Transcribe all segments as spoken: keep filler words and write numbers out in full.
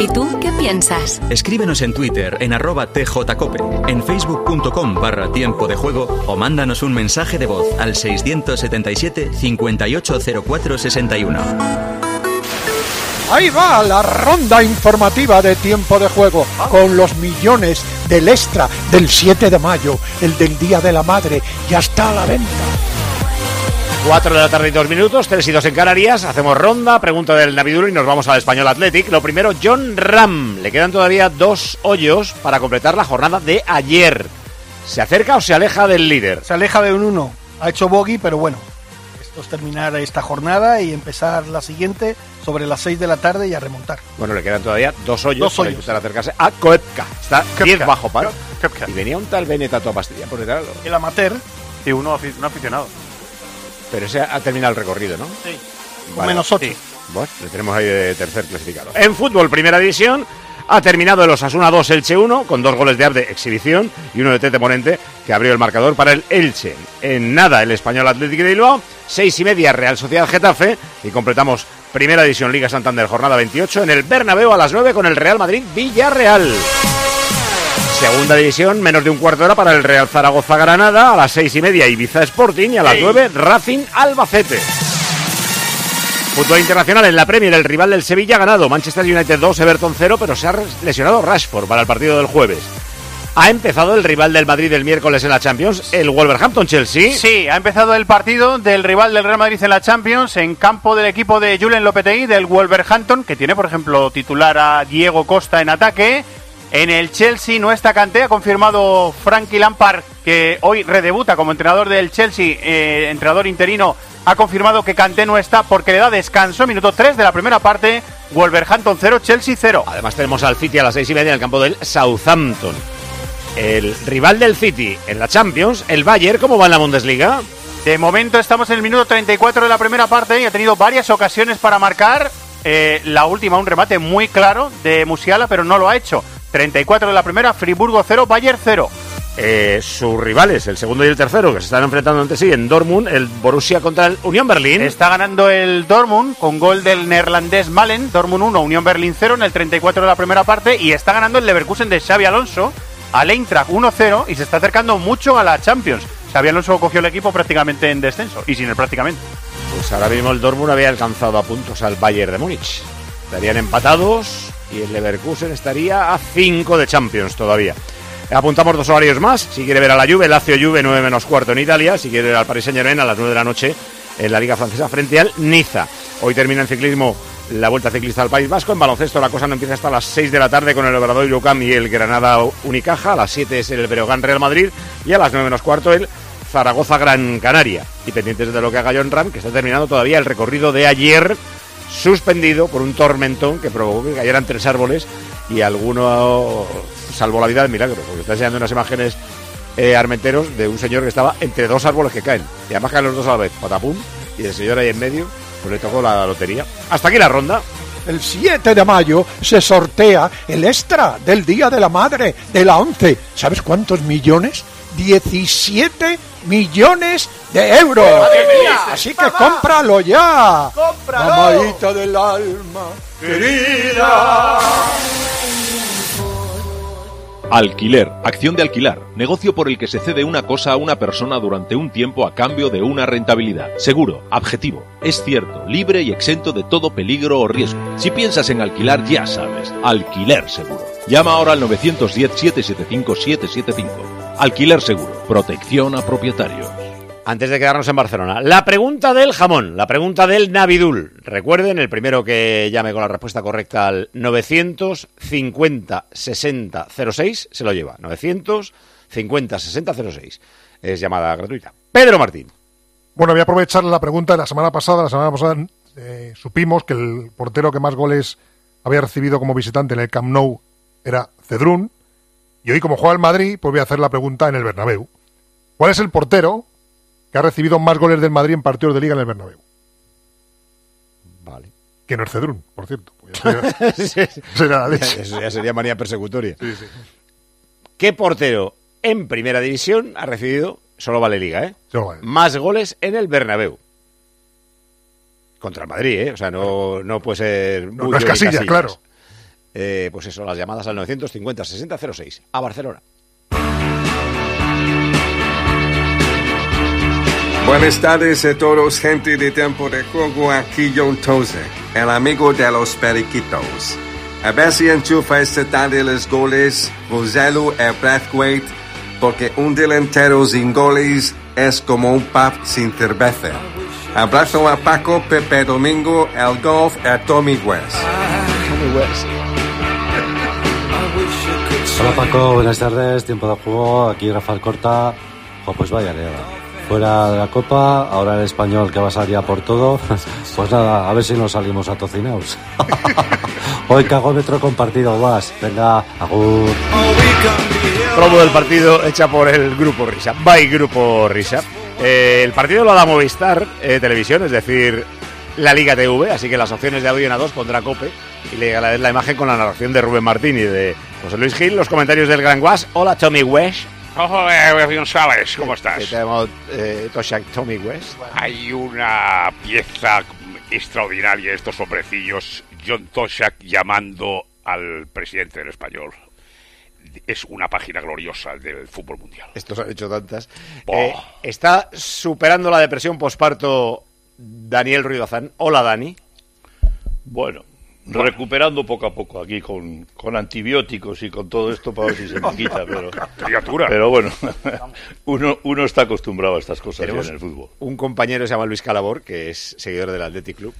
¿Y tú qué piensas? Escríbenos en Twitter en arroba tjcope, en facebook.com barra tiempo de juego o mándanos un mensaje de voz al seiscientos setenta y siete, cincuenta y ocho cero cuatro sesenta y uno. Ahí va la ronda informativa de Tiempo de Juego, con los millones del extra del siete de mayo, el del Día de la Madre, ya está a la venta. cuatro de la tarde y dos minutos, tres y dos en Canarias. Hacemos ronda, pregunta del Navidul y nos vamos al Español Athletic. Lo primero, John Ram. Le quedan todavía dos hoyos para completar la jornada de ayer. ¿Se acerca o se aleja del líder? Se aleja de un uno. Ha hecho bogey, pero bueno. Esto es terminar esta jornada y empezar la siguiente sobre las seis de la tarde y a remontar. Bueno, le quedan todavía dos hoyos, dos para hoyos. intentar acercarse a Koepka. Está diez bajo par. Koepka. Y venía un tal Benetato a Pastilla por detrás. El amateur. Sí, uno, un aficionado. Pero ese ha terminado el recorrido, ¿no? Sí. Con Vale. menos ocho. Sí. Bueno, le tenemos ahí de tercer clasificado. En fútbol, primera división, ha terminado el Osasuna dos, Elche uno, con dos goles de Abde, exhibición, y uno de Tete Morente, que abrió el marcador para el Elche. En nada, el Español Athletic de Bilbao, seis y media, Real Sociedad Getafe, y completamos primera división, Liga Santander, jornada veintiocho, en el Bernabéu a las nueve con el Real Madrid Villarreal. Segunda división, menos de un cuarto de hora para el Real Zaragoza Granada, a las seis y media Ibiza Sporting y a las nueve Racing Albacete. Fútbol internacional en la Premier, el rival del Sevilla ha ganado, Manchester United dos, Everton cero, pero se ha lesionado Rashford para el partido del jueves. Ha empezado el rival del Madrid el miércoles en la Champions, el Wolverhampton-Chelsea. Sí, ha empezado el partido del rival del Real Madrid en la Champions, en campo del equipo de Julen Lopetegui, del Wolverhampton, que tiene, por ejemplo, titular a Diego Costa en ataque. En el Chelsea no está Kanté, ha confirmado Frankie Lampard, que hoy redebuta como entrenador del Chelsea, eh, entrenador interino, ha confirmado que Kanté no está porque le da descanso, minuto tres de la primera parte, Wolverhampton cero, Chelsea cero. Además tenemos al City a las seis y media en el campo del Southampton. El rival del City en la Champions, el Bayern, ¿cómo va en la Bundesliga? De momento estamos en el minuto treinta y cuatro de la primera parte y ha tenido varias ocasiones para marcar. Eh, la última, un remate muy claro de Musiala, pero no lo ha hecho. treinta y cuatro de la primera, Friburgo cero, Bayern cero. Eh, sus rivales, el segundo y el tercero, que se están enfrentando entre sí en Dortmund, el Borussia contra el Unión Berlín. Está ganando el Dortmund con gol del neerlandés Malen, Dortmund uno, Unión Berlín cero en el treinta y cuatro de la primera parte, y está ganando el Leverkusen de Xabi Alonso al Eintracht uno cero y se está acercando mucho a la Champions. Xabi Alonso cogió el equipo prácticamente en descenso, y sin el prácticamente. Pues ahora mismo el Dortmund había alcanzado a puntos al Bayern de Múnich. Estarían empatados y el Leverkusen estaría a cinco de Champions todavía. Apuntamos dos horarios más. Si quiere ver a la Juve, Lazio Juve nueve menos cuarto en Italia. Si quiere ver al Paris Saint-Germain a las nueve de la noche en la Liga Francesa frente al Niza. Hoy termina en ciclismo la Vuelta Ciclista al País Vasco. En baloncesto la cosa no empieza hasta las seis de la tarde con el Obradoiro UCAM y el Granada Unicaja. A las siete es el Breogán Real Madrid y a las nueve menos cuarto el Zaragoza Gran Canaria. Y pendientes de lo que haga John Ram, que está terminando todavía el recorrido de ayer, suspendido por un tormentón que provocó que cayeran tres árboles y alguno salvó la vida de milagro, porque está enseñando unas imágenes eh, Armenteros de un señor que estaba entre dos árboles que caen, y además caen los dos a la vez, patapum, y el señor ahí en medio pues le tocó la lotería. Hasta aquí la ronda. El siete de mayo se sortea el extra del Día de la Madre de la once. ¿Sabes cuántos millones? diecisiete millones de euros. Así que cómpralo ya. ¡Cómpralo! Mamadita del alma querida. Alquiler, acción de alquilar, negocio por el que se cede una cosa a una persona durante un tiempo a cambio de una rentabilidad. Seguro, objetivo, es cierto, libre y exento de todo peligro o riesgo. Si piensas en alquilar, ya sabes, Alquiler Seguro. Llama ahora al nueve uno cero, siete siete cinco, siete siete cinco. Alquiler Seguro, protección a propietarios. Antes de quedarnos en Barcelona, la pregunta del jamón, la pregunta del Navidul. Recuerden, el primero que llame con la respuesta correcta al novecientos cincuenta sesenta cero seis se lo lleva. novecientos cincuenta sesenta cero seis. Es llamada gratuita. Pedro Martín. Bueno, voy a aprovechar la pregunta de la semana pasada. La semana pasada eh, supimos que el portero que más goles había recibido como visitante en el Camp Nou era Cedrún. Y hoy, como juega el Madrid, pues voy a hacer la pregunta en el Bernabéu. ¿Cuál es el portero que ha recibido más goles del Madrid en partidos de Liga en el Bernabéu? Vale. Que no es Cedrún, por cierto. Sería, sería la leche. Eso ya sería manía persecutoria. Sí, sí. ¿Qué portero en primera división ha recibido, solo vale Liga, ¿eh? Solo vale. más goles en el Bernabéu? Contra el Madrid, ¿eh? O sea, no, no puede ser... No, no es Casillas, claro. eh, pues eso, las llamadas al novecientos cincuenta sesenta cero seis a Barcelona. Buenas tardes a todos, gente de Tiempo de Juego, aquí John Toze, el amigo de los periquitos. A ver si enchufa esta tarde los goles, Roselu el Braithwaite, porque un delantero sin goles es como un pub sin cerveza. Abrazo a Paco, Pepe Domingo, el golf, a Tommy West. Tommy West. Hola Paco, buenas tardes, Tiempo de Juego, aquí Rafael Corta. Oh, pues vaya liada. Fuera de la Copa, ahora el Español que va a salir a por todo. Pues nada, a ver si nos salimos atocinados. Hoy cagómetro compartido más. Venga, agur. Promo del partido hecha por el Grupo Risa. By Grupo Risa. Eh, el partido lo da Movistar eh, Televisión, es decir, la Liga T V, así que las opciones de audio en A dos pondrá Cope y le la, la imagen con la narración de Rubén Martín y de José Luis Gil, los comentarios del Gran Guas. Hola Tommy West. Hola, González, ¿cómo estás? Que tenemos eh, Toshak Tommy West. Hay una pieza extraordinaria de estos hombrecillos, John Toshak llamando al presidente del Español. Es una página gloriosa del fútbol mundial. Estos han hecho tantas. Oh. Eh, está superando la depresión posparto Daniel Ruidazán. Hola, Dani. Bueno, recuperando poco a poco aquí con, con antibióticos y con todo esto para ver si se me quita, pero, criatura. Pero bueno, uno, uno está acostumbrado a estas cosas ya en el fútbol. Un compañero se llama Luis Calabor, que es seguidor del Athletic Club,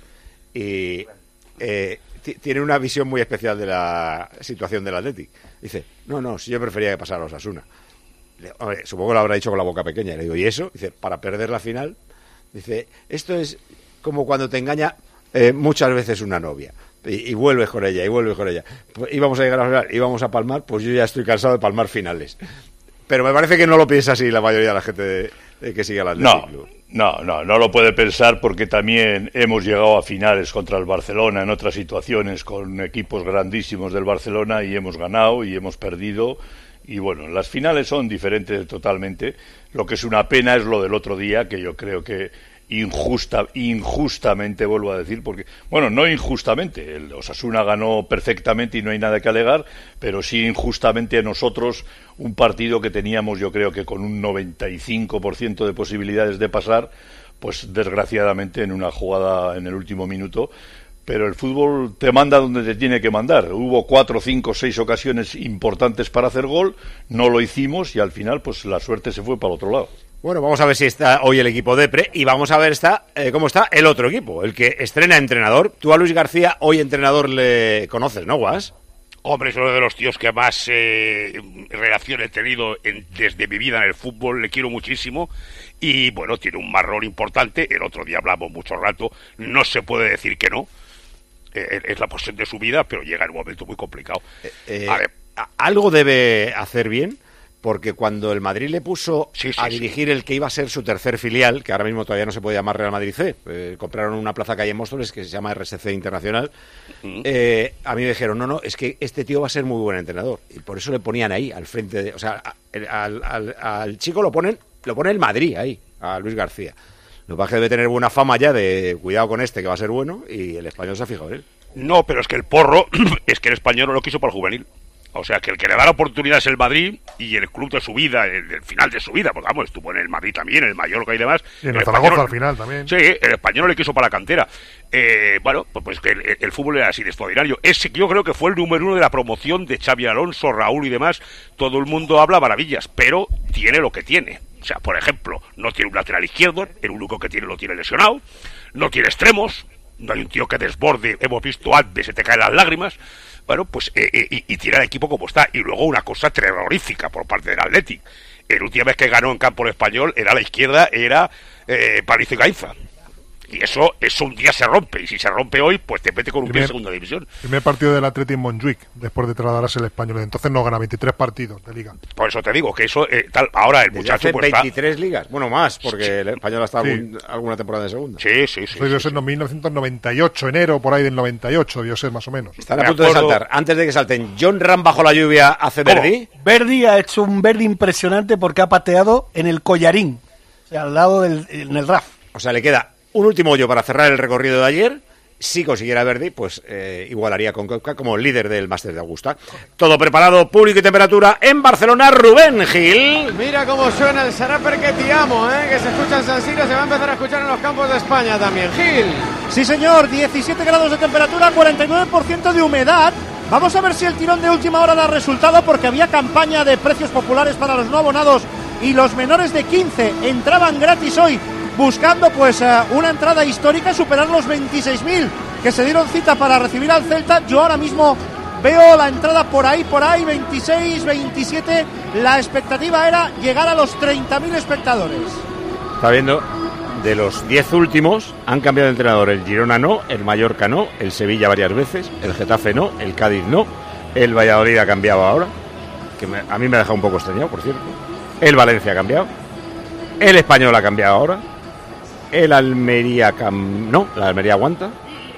y eh, t- tiene una visión muy especial de la situación del Athletic. Dice, no, no, si yo prefería que pasara a Osasuna. Le, hombre, supongo que lo habrá dicho con la boca pequeña. Le digo, ¿y eso? Dice, para perder la final. Dice, esto es como cuando te engaña eh, muchas veces una novia. Y, y vuelves con ella, y vuelves con ella. Pues íbamos a llegar a la final, íbamos a palmar, pues yo ya estoy cansado de palmar finales. Pero me parece que no lo piensa así la mayoría de la gente de, de que sigue al Athletic Club. No, no, no lo puede pensar porque también hemos llegado a finales contra el Barcelona en otras situaciones con equipos grandísimos del Barcelona y hemos ganado y hemos perdido. Y bueno, las finales son diferentes totalmente. Lo que es una pena es lo del otro día, que yo creo que injusta, injustamente, vuelvo a decir, porque, bueno, no injustamente, el Osasuna ganó perfectamente y no hay nada que alegar, pero sí injustamente a nosotros un partido que teníamos, yo creo que con un noventa y cinco por ciento de posibilidades de pasar, pues desgraciadamente en una jugada en el último minuto. Pero el fútbol te manda donde te tiene que mandar. Hubo cuatro, cinco, seis ocasiones importantes para hacer gol, no lo hicimos y al final pues la suerte se fue para el otro lado. Bueno, vamos a ver si está hoy el equipo Depre y vamos a ver está, eh, cómo está el otro equipo, el que estrena entrenador. Tú a Luis García, hoy entrenador, le conoces, ¿no, Guas? Hombre, es uno de los tíos que más eh, relación he tenido en, desde mi vida en el fútbol, le quiero muchísimo y bueno, tiene un marrón importante, el otro día hablamos mucho rato, no se puede decir que no, eh, es la posición de su vida, pero llega en un momento muy complicado. Eh, eh, a ver, algo debe hacer bien, porque cuando el Madrid le puso sí, sí, a sí. dirigir el que iba a ser su tercer filial, que ahora mismo todavía no se puede llamar Real Madrid C, eh, compraron una plaza calle en Móstoles que se llama R S C Internacional, uh-huh. eh, a mí me dijeron, no, no, es que este tío va a ser muy buen entrenador, y por eso le ponían ahí, al frente, de, o sea, al, al, al chico lo ponen, lo pone el Madrid ahí, a Luis García. Lo que pasa es que debe tener buena fama ya de cuidado con este que va a ser bueno, y el español se ha fijado en él. No, pero es que el porro, es que el español no lo quiso para el juvenil. O sea, que el que le da la oportunidad es el Madrid y el club de su vida, el, el final de su vida, pues vamos, estuvo en el Madrid también, en el Mallorca y demás. Y en el Zaragoza español, al final también. Sí, el español le quiso para la cantera. Eh, bueno, pues, pues que el, el fútbol era así de extraordinario. Ese yo creo que fue el número uno de la promoción de Xavi Alonso, Raúl y demás. Todo el mundo habla maravillas, pero tiene lo que tiene. O sea, por ejemplo, no tiene un lateral izquierdo, el único que tiene lo tiene lesionado, no tiene extremos, no hay un tío que desborde, hemos visto antes, se te caen las lágrimas. Bueno, pues eh, eh, y, y tira el equipo como está. Y luego una cosa terrorífica por parte del Athletic. La última vez que ganó en campo el español era a la izquierda, era eh, París y Gainza. Y eso, eso un día se rompe. Y si se rompe hoy, pues te mete con un pie en segunda división. Primer partido del Athletic en Montjuic, después de trasladarse el español. Entonces no gana veintitrés partidos de liga. Por eso te digo que eso, eh, tal, ahora el Desde muchacho hace pues veintitrés está... ligas, bueno, más, porque sí. El español ha estado Sí. algún, alguna temporada de segunda. Sí, sí, sí. Debió sí, ser sí. en mil novecientos noventa y ocho, enero, por ahí del noventa y ocho, debió ser más o menos. Están a punto de saltar. Antes de que salten, John Ram bajo la lluvia hace Verdi. Verdi ha hecho un Verdi impresionante porque ha pateado en el collarín, o sea, al lado del en el R A F. O sea, le queda un último hoyo para cerrar el recorrido de ayer si consiguiera Verdi, pues eh, igualaría con Koepka como líder del Máster de Augusta. Todo preparado, público y temperatura en Barcelona. Rubén Gil. Mira cómo suena el Saraper que te amo, ¿eh? Que se escucha en San Siro, se va a empezar a escuchar en los campos de España también. Gil. Sí, señor, diecisiete grados de temperatura, cuarenta y nueve por ciento de humedad. Vamos a ver si el tirón de última hora da resultado, porque había campaña de precios populares para los no abonados y los menores de quince entraban gratis hoy, buscando pues uh, una entrada histórica, superar los veintiséis mil que se dieron cita para recibir al Celta. Yo ahora mismo veo la entrada por ahí, por ahí, veintiséis, veintisiete. La expectativa era llegar a los treinta mil espectadores. Está viendo, de los diez últimos han cambiado de entrenador. El Girona no, el Mallorca no, el Sevilla varias veces, el Getafe no, el Cádiz no, el Valladolid ha cambiado ahora, que me, a mí me ha dejado un poco extrañado, por cierto. El Valencia ha cambiado, el Español ha cambiado ahora, el Almería cam... no, la Almería aguanta,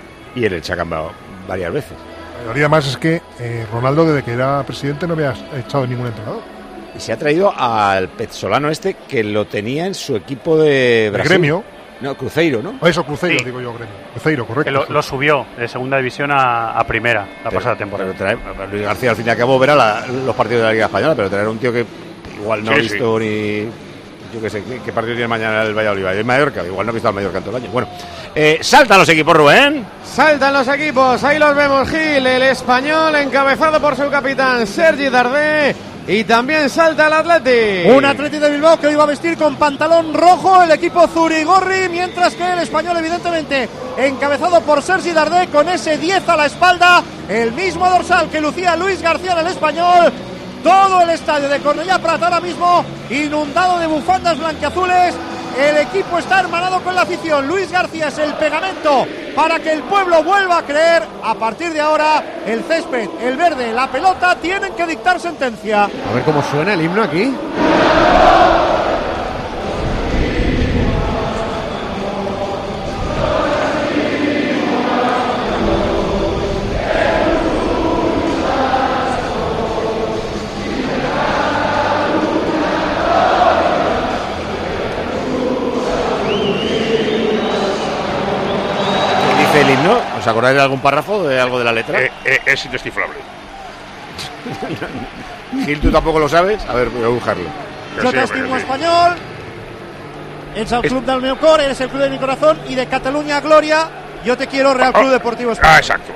y el Elche ha cambiado varias veces. La mayoría más es que eh, Ronaldo, desde que era presidente, no había echado ningún entrenador. Y se ha traído al Pezzolano este, que lo tenía en su equipo de Brasil. ¿El Gremio? No, Cruzeiro, ¿no? Eso, Cruzeiro, sí. digo yo, Gremio. Cruzeiro, correcto. Que lo, lo subió de segunda división a, a primera la pero, pasada temporada. Pero traer, Luis García al fin y al cabo verá la, los partidos de la Liga Española, pero traer a un tío que igual no sí, ha visto sí. ni... Yo qué sé, ¿qué, qué partido tiene mañana el Valladolid? El Mallorca, igual no ha visto al Mallorca en todo el año. Bueno, eh, saltan los equipos, Rubén. Saltan los equipos, ahí los vemos, Gil, el Español encabezado por su capitán Sergi Dardé. Y también salta el Atleti. Un Atleti de Bilbao que hoy va a vestir con pantalón rojo el equipo Zurigorri, mientras que el Español, evidentemente, encabezado por Sergi Dardé, con ese diez a la espalda, el mismo dorsal que lucía Luis García en el Español. Todo el estadio de Cornellá Prat ahora mismo inundado de bufandas blanquiazules. El equipo está hermanado con la afición. Luis García es el pegamento para que el pueblo vuelva a creer. A partir de ahora, el césped, el verde, la pelota tienen que dictar sentencia. A ver cómo suena el himno aquí. El himno, ¿os acordáis de algún párrafo, de algo de la letra? Eh, eh, es indescifrable. Gil, ¿tú tampoco lo sabes? A ver, voy a buscarlo. Yo te estimo español. Es el club del meu cor, eres el club de mi corazón. Y de Cataluña Gloria, yo te quiero, Real Club Deportivo Español. Ah, exacto.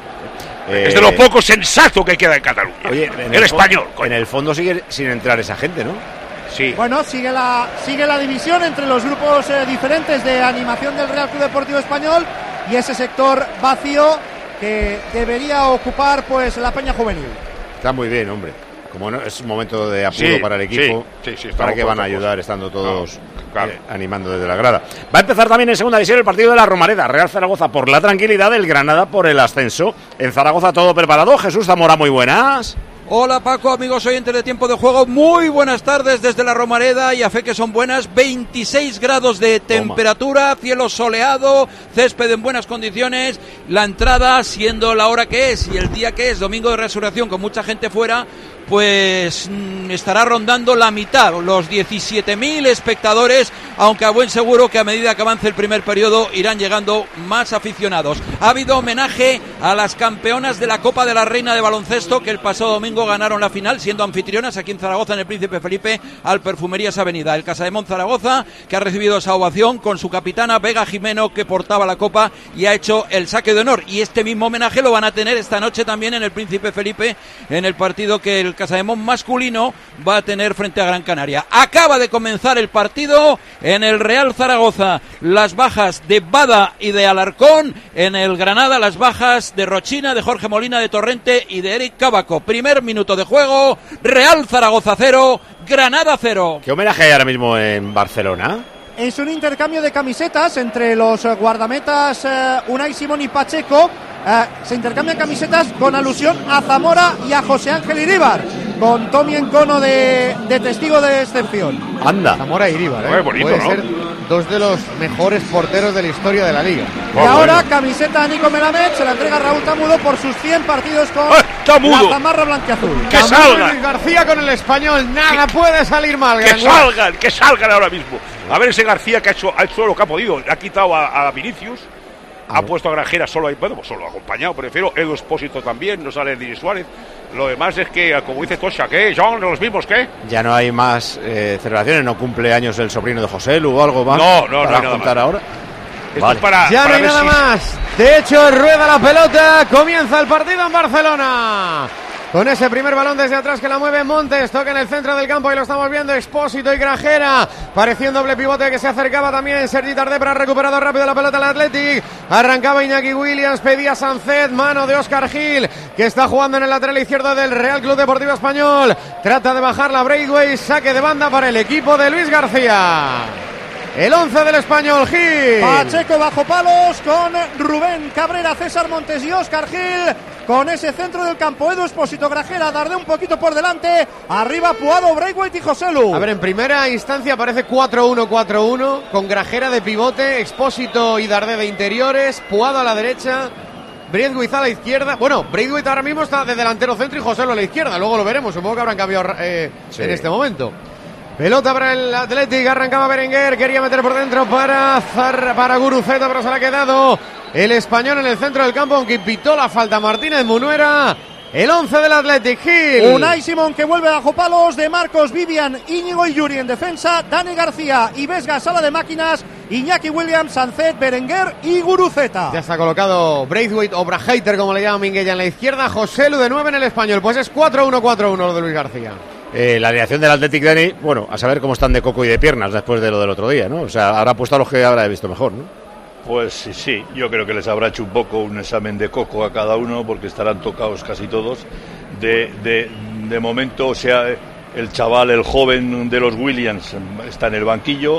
Eh, es de lo poco sensato que queda en Cataluña. Oye, en el, el español. En el fondo sigue sin entrar esa gente, ¿no? Sí. Bueno, sigue la, sigue la división entre los grupos eh, diferentes de animación del Real Club Deportivo Español y ese sector vacío que debería ocupar pues la peña juvenil. Está muy bien, hombre. Como no, es un momento de apuro sí, para el equipo, sí, sí, sí, ¿para qué van a ayudar estando todos no, claro. eh, animando desde la grada? Va a empezar también en segunda división el partido de la Romareda. Real Zaragoza por la tranquilidad, el Granada por el ascenso. En Zaragoza todo preparado. Jesús Zamora, muy buenas. Hola Paco, amigos oyentes de Tiempo de Juego, muy buenas tardes desde la Romareda y a fe que son buenas, veintiséis grados de temperatura, Toma. Cielo soleado, césped en buenas condiciones, la entrada siendo la hora que es y el día que es, domingo de resurrección con mucha gente fuera, pues mmm, estará rondando la mitad, los diecisiete mil espectadores, aunque a buen seguro que a medida que avance el primer periodo irán llegando más aficionados. Ha habido homenaje a las campeonas de la Copa de la Reina de Baloncesto que el pasado domingo ganaron la final siendo anfitrionas aquí en Zaragoza en el Príncipe Felipe al Perfumerías Avenida. El Casademont Zaragoza que ha recibido esa ovación con su capitana Vega Jimeno que portaba la copa y ha hecho el saque de honor y este mismo homenaje lo van a tener esta noche también en el Príncipe Felipe en el partido que el Casademont masculino va a tener frente a Gran Canaria. Acaba de comenzar el partido en el Real Zaragoza, las bajas de Bada y de Alarcón, en el Granada las bajas de Rochina, de Jorge Molina, de Torrente y de Eric Cábaco. Primer minuto de juego, Real Zaragoza cero, Granada cero. ¿Qué homenaje hay ahora mismo en Barcelona? Es un intercambio de camisetas entre los guardametas eh, Unai Simón y Pacheco. Eh, se intercambian camisetas con alusión a Zamora y a José Ángel Iríbar, con Tommy Encono de, de testigo de excepción. Anda. Zamora y Iríbar, ¿eh? bonito, puede ¿no? ser dos de los mejores porteros de la historia de la liga. Y oh, ahora bueno. Camiseta a Nico Melamed, se la entrega Raúl Tamudo por sus cien partidos con ¡Tamudo! La zamarra blanquiazul. ¡Que salgan! Luis García con el Español, nada puede salir mal. ¡Que salgan! ¡Que salgan ahora mismo! A ver ese García que ha hecho, ha hecho lo que ha podido. Le ha quitado a, a Vinicius ha puesto a Grajera solo ahí, bueno, pues solo acompañado, prefiero Edu Expósito también, no sale Dini Suárez. Lo demás es que, como dice Tosha, ¿qué? John, ¿los mismos qué? Ya no hay más eh, celebraciones, no cumple años el sobrino de José Lu o algo más. No, no, para no hay nada contar más. ahora. Esto Vale. es para, ya para no hay ver nada si... más. De hecho, rueda la pelota. Comienza el partido en Barcelona. Con ese primer balón desde atrás que la mueve Montes, toca en el centro del campo y lo estamos viendo Expósito y Grajera. Parecía un doble pivote que se acercaba también Sergi Tardé, pero ha recuperado rápido la pelota el Athletic. Arrancaba Iñaki Williams, pedía Sancet, mano de Óscar Gil, que está jugando en el lateral izquierdo del Real Club Deportivo Español. Trata de bajar la Braithwaite, saque de banda para el equipo de Luis García. El once del Español, Gil. Pacheco bajo palos con Rubén Cabrera, César Montes y Óscar Gil. Con ese centro del campo, Edu Expósito, Grajera, Dardé un poquito por delante. Arriba Puado, Braithwaite y Joselu. A ver, en primera instancia parece cuatro uno cuatro uno, con Grajera de pivote, Expósito y Dardé de interiores, Puado a la derecha, Braithwaite a la izquierda. Bueno, Braithwaite ahora mismo está de delantero centro y Joselu a la izquierda. Luego lo veremos, supongo que habrán cambiado eh, sí. en este momento. Pelota para el Athletic, arrancaba Berenguer, quería meter por dentro para Zar, para Guruceta, pero se le ha quedado el español en el centro del campo, aunque pitó la falta Martínez Munuera. El once del Athletic, Gil. Unai Simón que vuelve bajo palos, de Marcos, Vivian, Íñigo y Yuri en defensa, Dani García y Vesga, sala de máquinas, Iñaki Williams, Sancet, Berenguer y Guruceta. Ya está colocado Braithwaite o Braheiter, como le llama Minguella, en la izquierda, Joselu de nueve en el español, pues es cuatro uno cuatro uno lo de Luis García. Eh, la alineación del Athletic, Dani, bueno, a saber cómo están de coco y de piernas después de lo del otro día, ¿no? O sea, habrá puesto a los que habrá visto mejor, ¿no? Pues sí, sí, yo creo que les habrá hecho un poco un examen de coco a cada uno, porque estarán tocados casi todos. De, de, de momento, o sea, el chaval, el joven de los Williams está en el banquillo,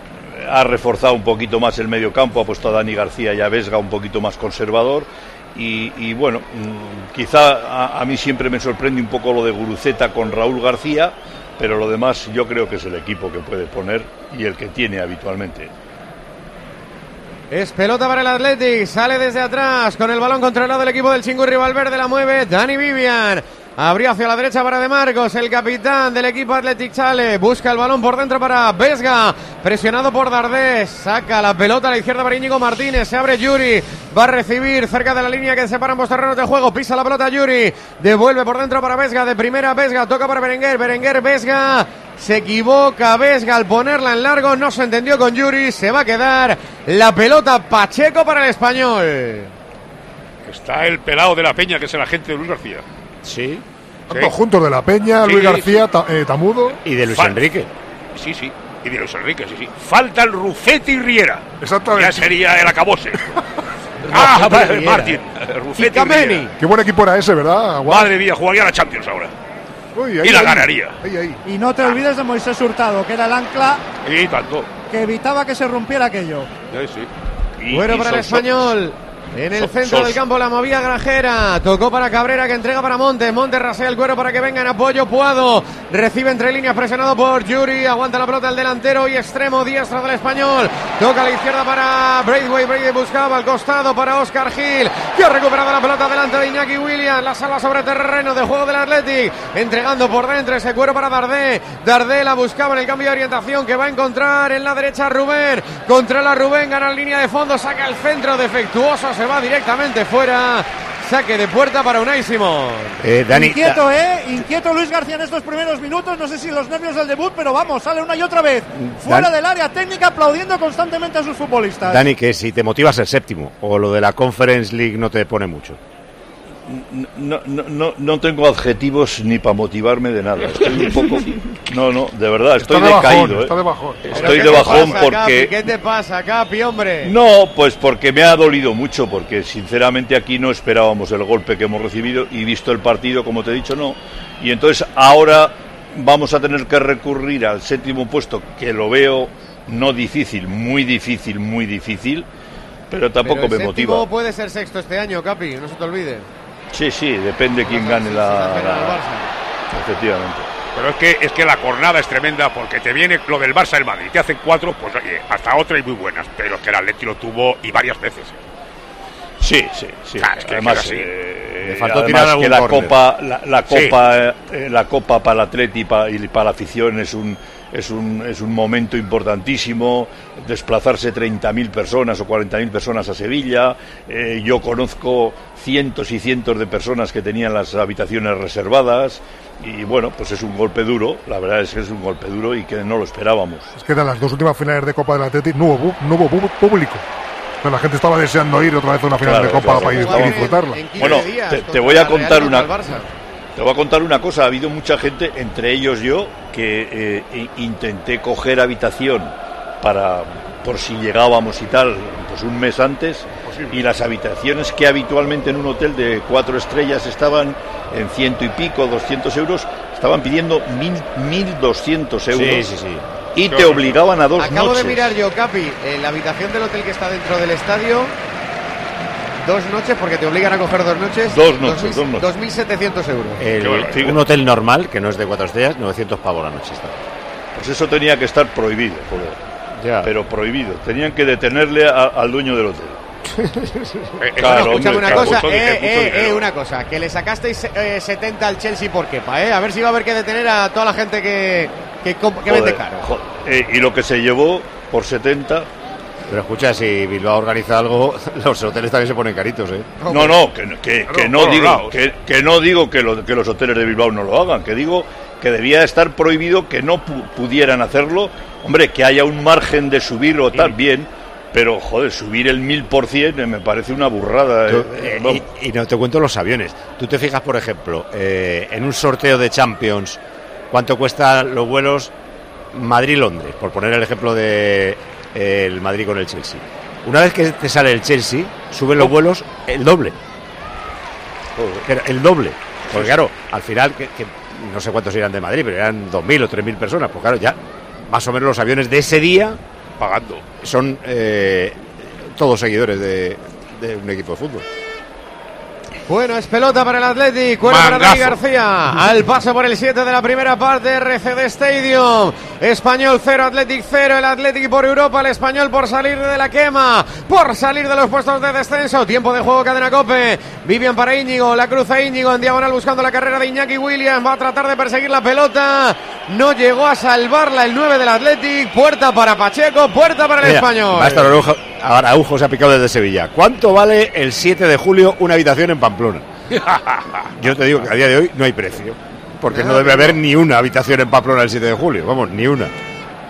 ha reforzado un poquito más el medio campo, ha puesto a Dani García y a Vesga un poquito más conservador. Y, y bueno, quizá a, a mí siempre me sorprende un poco lo de Guruceta con Raúl García, pero lo demás yo creo que es el equipo que puede poner y el que tiene habitualmente. Es pelota para el Athletic, sale desde atrás con el balón controlado del equipo del Chingurri Valverde, la mueve Dani Vivian. Abrió hacia la derecha para De Marcos, el capitán del equipo Athletic sale, busca el balón por dentro para Vesga, presionado por Dardés, saca la pelota a la izquierda para Íñigo Martínez, se abre Yuri, va a recibir cerca de la línea que separa ambos terrenos de juego, pisa la pelota Yuri, devuelve por dentro para Vesga, de primera Vesga, toca para Berenguer, Berenguer, Vesga, se equivoca Vesga al ponerla en largo, no se entendió con Yuri, se va a quedar la pelota Pacheco para el español. Está el pelado de la Peña, que es el agente de Luis García. Sí. Tantos juntos de la Peña, sí, Luis García, sí. ta, eh, Tamudo. Y de Luis Fal- Enrique. Sí, sí. Y de Luis Enrique, sí, sí. Falta el Rufete y Riera. Exactamente. Ya sería el acabose. ah, vale, Martín. Rufete y Riera. Qué buen equipo era ese, ¿verdad? Guau. Madre mía, jugaría la Champions ahora. Uy, ahí, y la ahí. ganaría. Ahí, ahí. Y no te olvides de Moisés Hurtado, que era el ancla Y tanto. que evitaba que se rompiera aquello. Sí, sí. Y, Bueno y para el son- español. En el Sos- centro sos- del campo la movía Grajera, tocó para Cabrera que entrega para Montes, Montes rasea el cuero para que venga en apoyo Puado, recibe entre líneas presionado por Yuri, aguanta la pelota el delantero y extremo diestro del español, toca a la izquierda para Braithwaite, Braithwaite buscaba al costado para Óscar Gil, que ha recuperado la pelota delante de Iñaki Williams, la salva sobre terreno de juego del Athletic, entregando por dentro ese cuero para Dardé, Dardé la buscaba en el cambio de orientación que va a encontrar en la derecha Rubén, controla Rubén, gana en línea de fondo, saca el centro defectuoso, se va directamente fuera, saque de puerta para Unai Simón. Eh, Dani, Inquieto, ¿eh? Inquieto Luis García en estos primeros minutos. No sé si los nervios del debut, pero vamos, sale una y otra vez. Fuera Dan- del área técnica, aplaudiendo constantemente a sus futbolistas. Dani, que si te motivas el séptimo o lo de la Conference League no te pone mucho. No, no, no, no tengo adjetivos ni para motivarme de nada. Estoy un poco. No, no, de verdad, estoy Está de bajón, decaído. está ¿eh? de bajón. Estoy ¿Qué de te bajón pasa, Capi? porque. ¿Qué te pasa, Capi, hombre? No, pues porque me ha dolido mucho, porque sinceramente aquí no esperábamos el golpe que hemos recibido y visto el partido, como te he dicho, no. Y entonces ahora vamos a tener que recurrir al séptimo puesto, que lo veo no difícil, muy difícil, muy difícil, pero tampoco Pero el me séptimo motiva. puede ser sexto este año, Capi, no se te olvide. Sí, sí, depende quién gane Si la, la pena del la- Barça. efectivamente. Pero es que, es que la jornada es tremenda porque te viene lo del Barça del Madrid. Te hacen cuatro, pues oye, hasta otra y muy buenas. Pero es que el Atleti lo tuvo y varias veces. Sí, sí, sí. Claro, es que además, es así. eh, Le faltó además tirar algún que la córner. copa, la, la Sí. copa, eh, la copa para el Atleti y pa- y para la afición es un es un, es un momento importantísimo, desplazarse treinta mil personas o cuarenta mil personas a Sevilla. Eh, yo conozco cientos y cientos de personas que tenían las habitaciones reservadas y bueno, pues es un golpe duro, la verdad es que es un golpe duro y que no lo esperábamos. Es que en las dos últimas finales de Copa del Athletic no hubo, no hubo público. Pero la gente estaba deseando ir otra vez a una final claro, de Copa claro, para ir a disfrutarla. Bueno, te, te voy a contar una te voy a contar una cosa. Ha habido mucha gente, entre ellos yo, que eh, intenté coger habitación para por si llegábamos y tal, pues un mes antes, y las habitaciones que habitualmente en un hotel de cuatro estrellas estaban en ciento y pico, doscientos euros, estaban pidiendo mil, mil doscientos euros. Sí, sí, sí. Y te obligaban a dos Acabo noches. Acabo de mirar yo, Capi, en la habitación del hotel que está dentro del estadio, dos noches, porque te obligan a coger dos noches. Dos noches, dos noches. dos mil setecientos euros. El, un hotel normal, que no es de cuatro estrellas, novecientos pavos la noche está. Pues eso tenía que estar prohibido, joder. Ya. Pero prohibido. Tenían que detenerle a, al dueño del hotel. eh, claro, escúchame una cosa, eh, eh, eh, una cosa, que le sacasteis eh, setenta al Chelsea por Kepa, eh, a ver si va a haber que detener a toda la gente que, que, que joder, vende caro. Eh, y lo que se llevó por setenta. Pero escucha, si Bilbao organiza algo, los hoteles también se ponen caritos, ¿eh? No, no, que, que, que no digo que, que no digo que, lo, que los hoteles de Bilbao no lo hagan, que digo que debía estar prohibido, que no pu- pudieran hacerlo. Hombre, que haya un margen de subir o tal, bien, pero joder, subir el mil por cien me parece una burrada. Tú, eh, no. Y, y no te cuento los aviones. Tú te fijas, por ejemplo, eh, en un sorteo de Champions, ¿cuánto cuestan los vuelos Madrid-Londres? Por poner el ejemplo de eh, el Madrid con el Chelsea. Una vez que te sale el Chelsea, suben los vuelos el doble. Joder. El doble. Porque claro, al final, que, que no sé cuántos irán de Madrid, pero eran dos mil o tres mil personas. Pues claro, ya más o menos los aviones de ese día pagando son eh, todos seguidores de, de un equipo de fútbol. Bueno, es pelota para el Athletic, cuerda para Dani García, al paso por el siete de la primera parte, R C D Stadium, Español cero, Athletic cero, el Athletic por Europa, el Español por salir de la quema, por salir de los puestos de descenso, tiempo de juego, cadena COPE, Vivian para Íñigo, la cruza Íñigo en diagonal buscando la carrera de Iñaki Williams, va a tratar de perseguir la pelota, no llegó a salvarla el nueve del Athletic, puerta para Pacheco, puerta para el Mira, Español. Va a estar Araujo, ahora Araujo se ha picado desde Sevilla. ¿Cuánto vale el siete de julio una habitación en Pamplona? Yo te digo que a día de hoy no hay precio, porque no, no debe haber ni una habitación en Pamplona el siete de julio, vamos, ni una. Claro.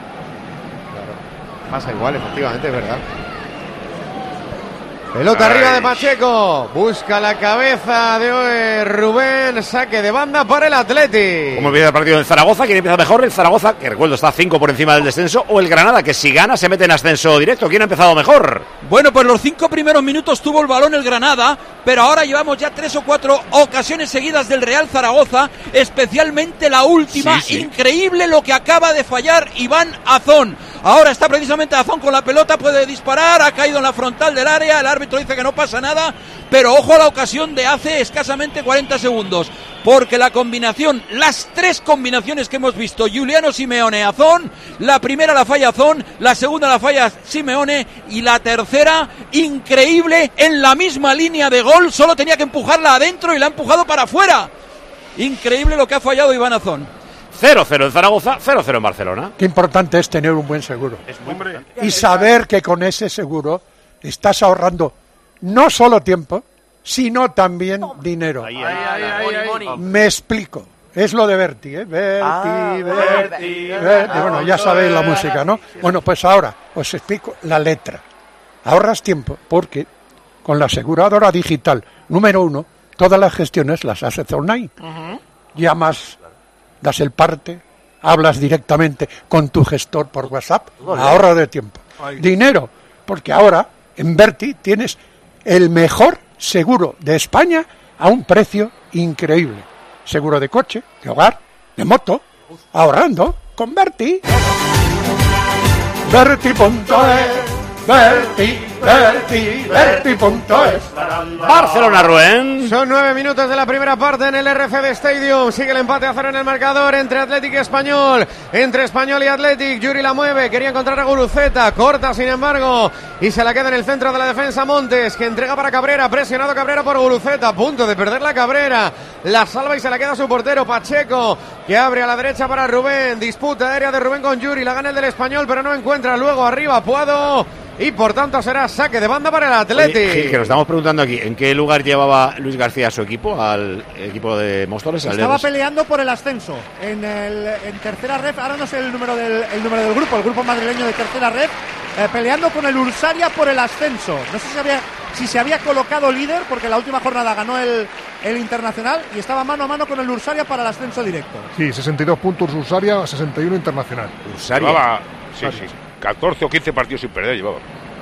Pasa igual, efectivamente, es verdad. Pelota Ay. arriba de Pacheco, busca la cabeza de Rubén, saque de banda para el Athletic. ¿Cómo empieza el partido en Zaragoza? ¿Quién empieza mejor? El Zaragoza, que recuerdo está cinco por encima del descenso, o el Granada, que si gana se mete en ascenso directo. ¿Quién ha empezado mejor? Bueno, pues los cinco primeros minutos tuvo el balón el Granada, pero ahora llevamos ya tres o cuatro ocasiones seguidas del Real Zaragoza, especialmente la última. Sí, sí. Increíble lo que acaba de fallar Iván Azón. Ahora está precisamente Azón con la pelota, puede disparar, ha caído en la frontal del área, el árbitro dice que no pasa nada, pero ojo a la ocasión de hace escasamente cuarenta segundos, porque la combinación, las tres combinaciones que hemos visto, Giuliano Simeone, Azón, la primera la falla Azón, la segunda la falla Simeone y la tercera, increíble, en la misma línea de gol, solo tenía que empujarla adentro y la ha empujado para afuera. Increíble lo que ha fallado Iván Azón. cero cero en Zaragoza, cero cero en Barcelona. Qué importante es tener un buen seguro. Es muy importante. Y saber que con ese seguro estás ahorrando no solo tiempo, sino también dinero. Ahí, ahí, ahí, ahí, ahí. Me explico. Es lo de Berti, ¿eh? Berti, ah, Berti, Berti. Bueno, ya sabéis la música, ¿no? Bueno, pues ahora os explico la letra. Ahorras tiempo porque con la aseguradora digital número uno, todas las gestiones las haces online. Uh-huh. Llamas, das el parte, hablas directamente con tu gestor por WhatsApp, vale. Ahorro de tiempo. Ay. Dinero, porque ahora en Berti tienes el mejor seguro de España a un precio increíble. Seguro de coche, de hogar, de moto, ahorrando con Berti. Berti punto es, Berti, Berti, Berti punto es. Barcelona, Rubén. Son nueve minutos de la primera parte en el R C D Stadium. Sigue el empate a cero en el marcador entre Athletic y Español. Entre Español y Athletic. Yuri la mueve. Quería encontrar a Guruceta. Corta, sin embargo. Y se la queda en el centro de la defensa Montes, que entrega para Cabrera. Presionado Cabrera por Guruceta. A punto de perder la Cabrera. La salva y se la queda a su portero Pacheco, que abre a la derecha para Rubén. Disputa aérea de Rubén con Yuri. La gana el del Español, pero no encuentra. Luego arriba Puado. Y por tanto será saque de banda para el Athletic. Oye, Gil, que nos estamos preguntando aquí, ¿en qué lugar llevaba Luis García a su equipo, al equipo de Móstoles? Estaba peleando por el ascenso en, el, en tercera ref. Ahora no sé el número del, el número del grupo, el grupo madrileño de tercera ref, eh, peleando con el Ursaria por el ascenso. No sé si, había, si se había colocado líder, porque la última jornada ganó el, el Internacional y estaba mano a mano con el Ursaria para el ascenso directo. Sí, sesenta y dos puntos Ursaria, sesenta y uno Internacional. Ursaria. Llevaba, sí, sí, catorce o quince partidos sin perder llevaba.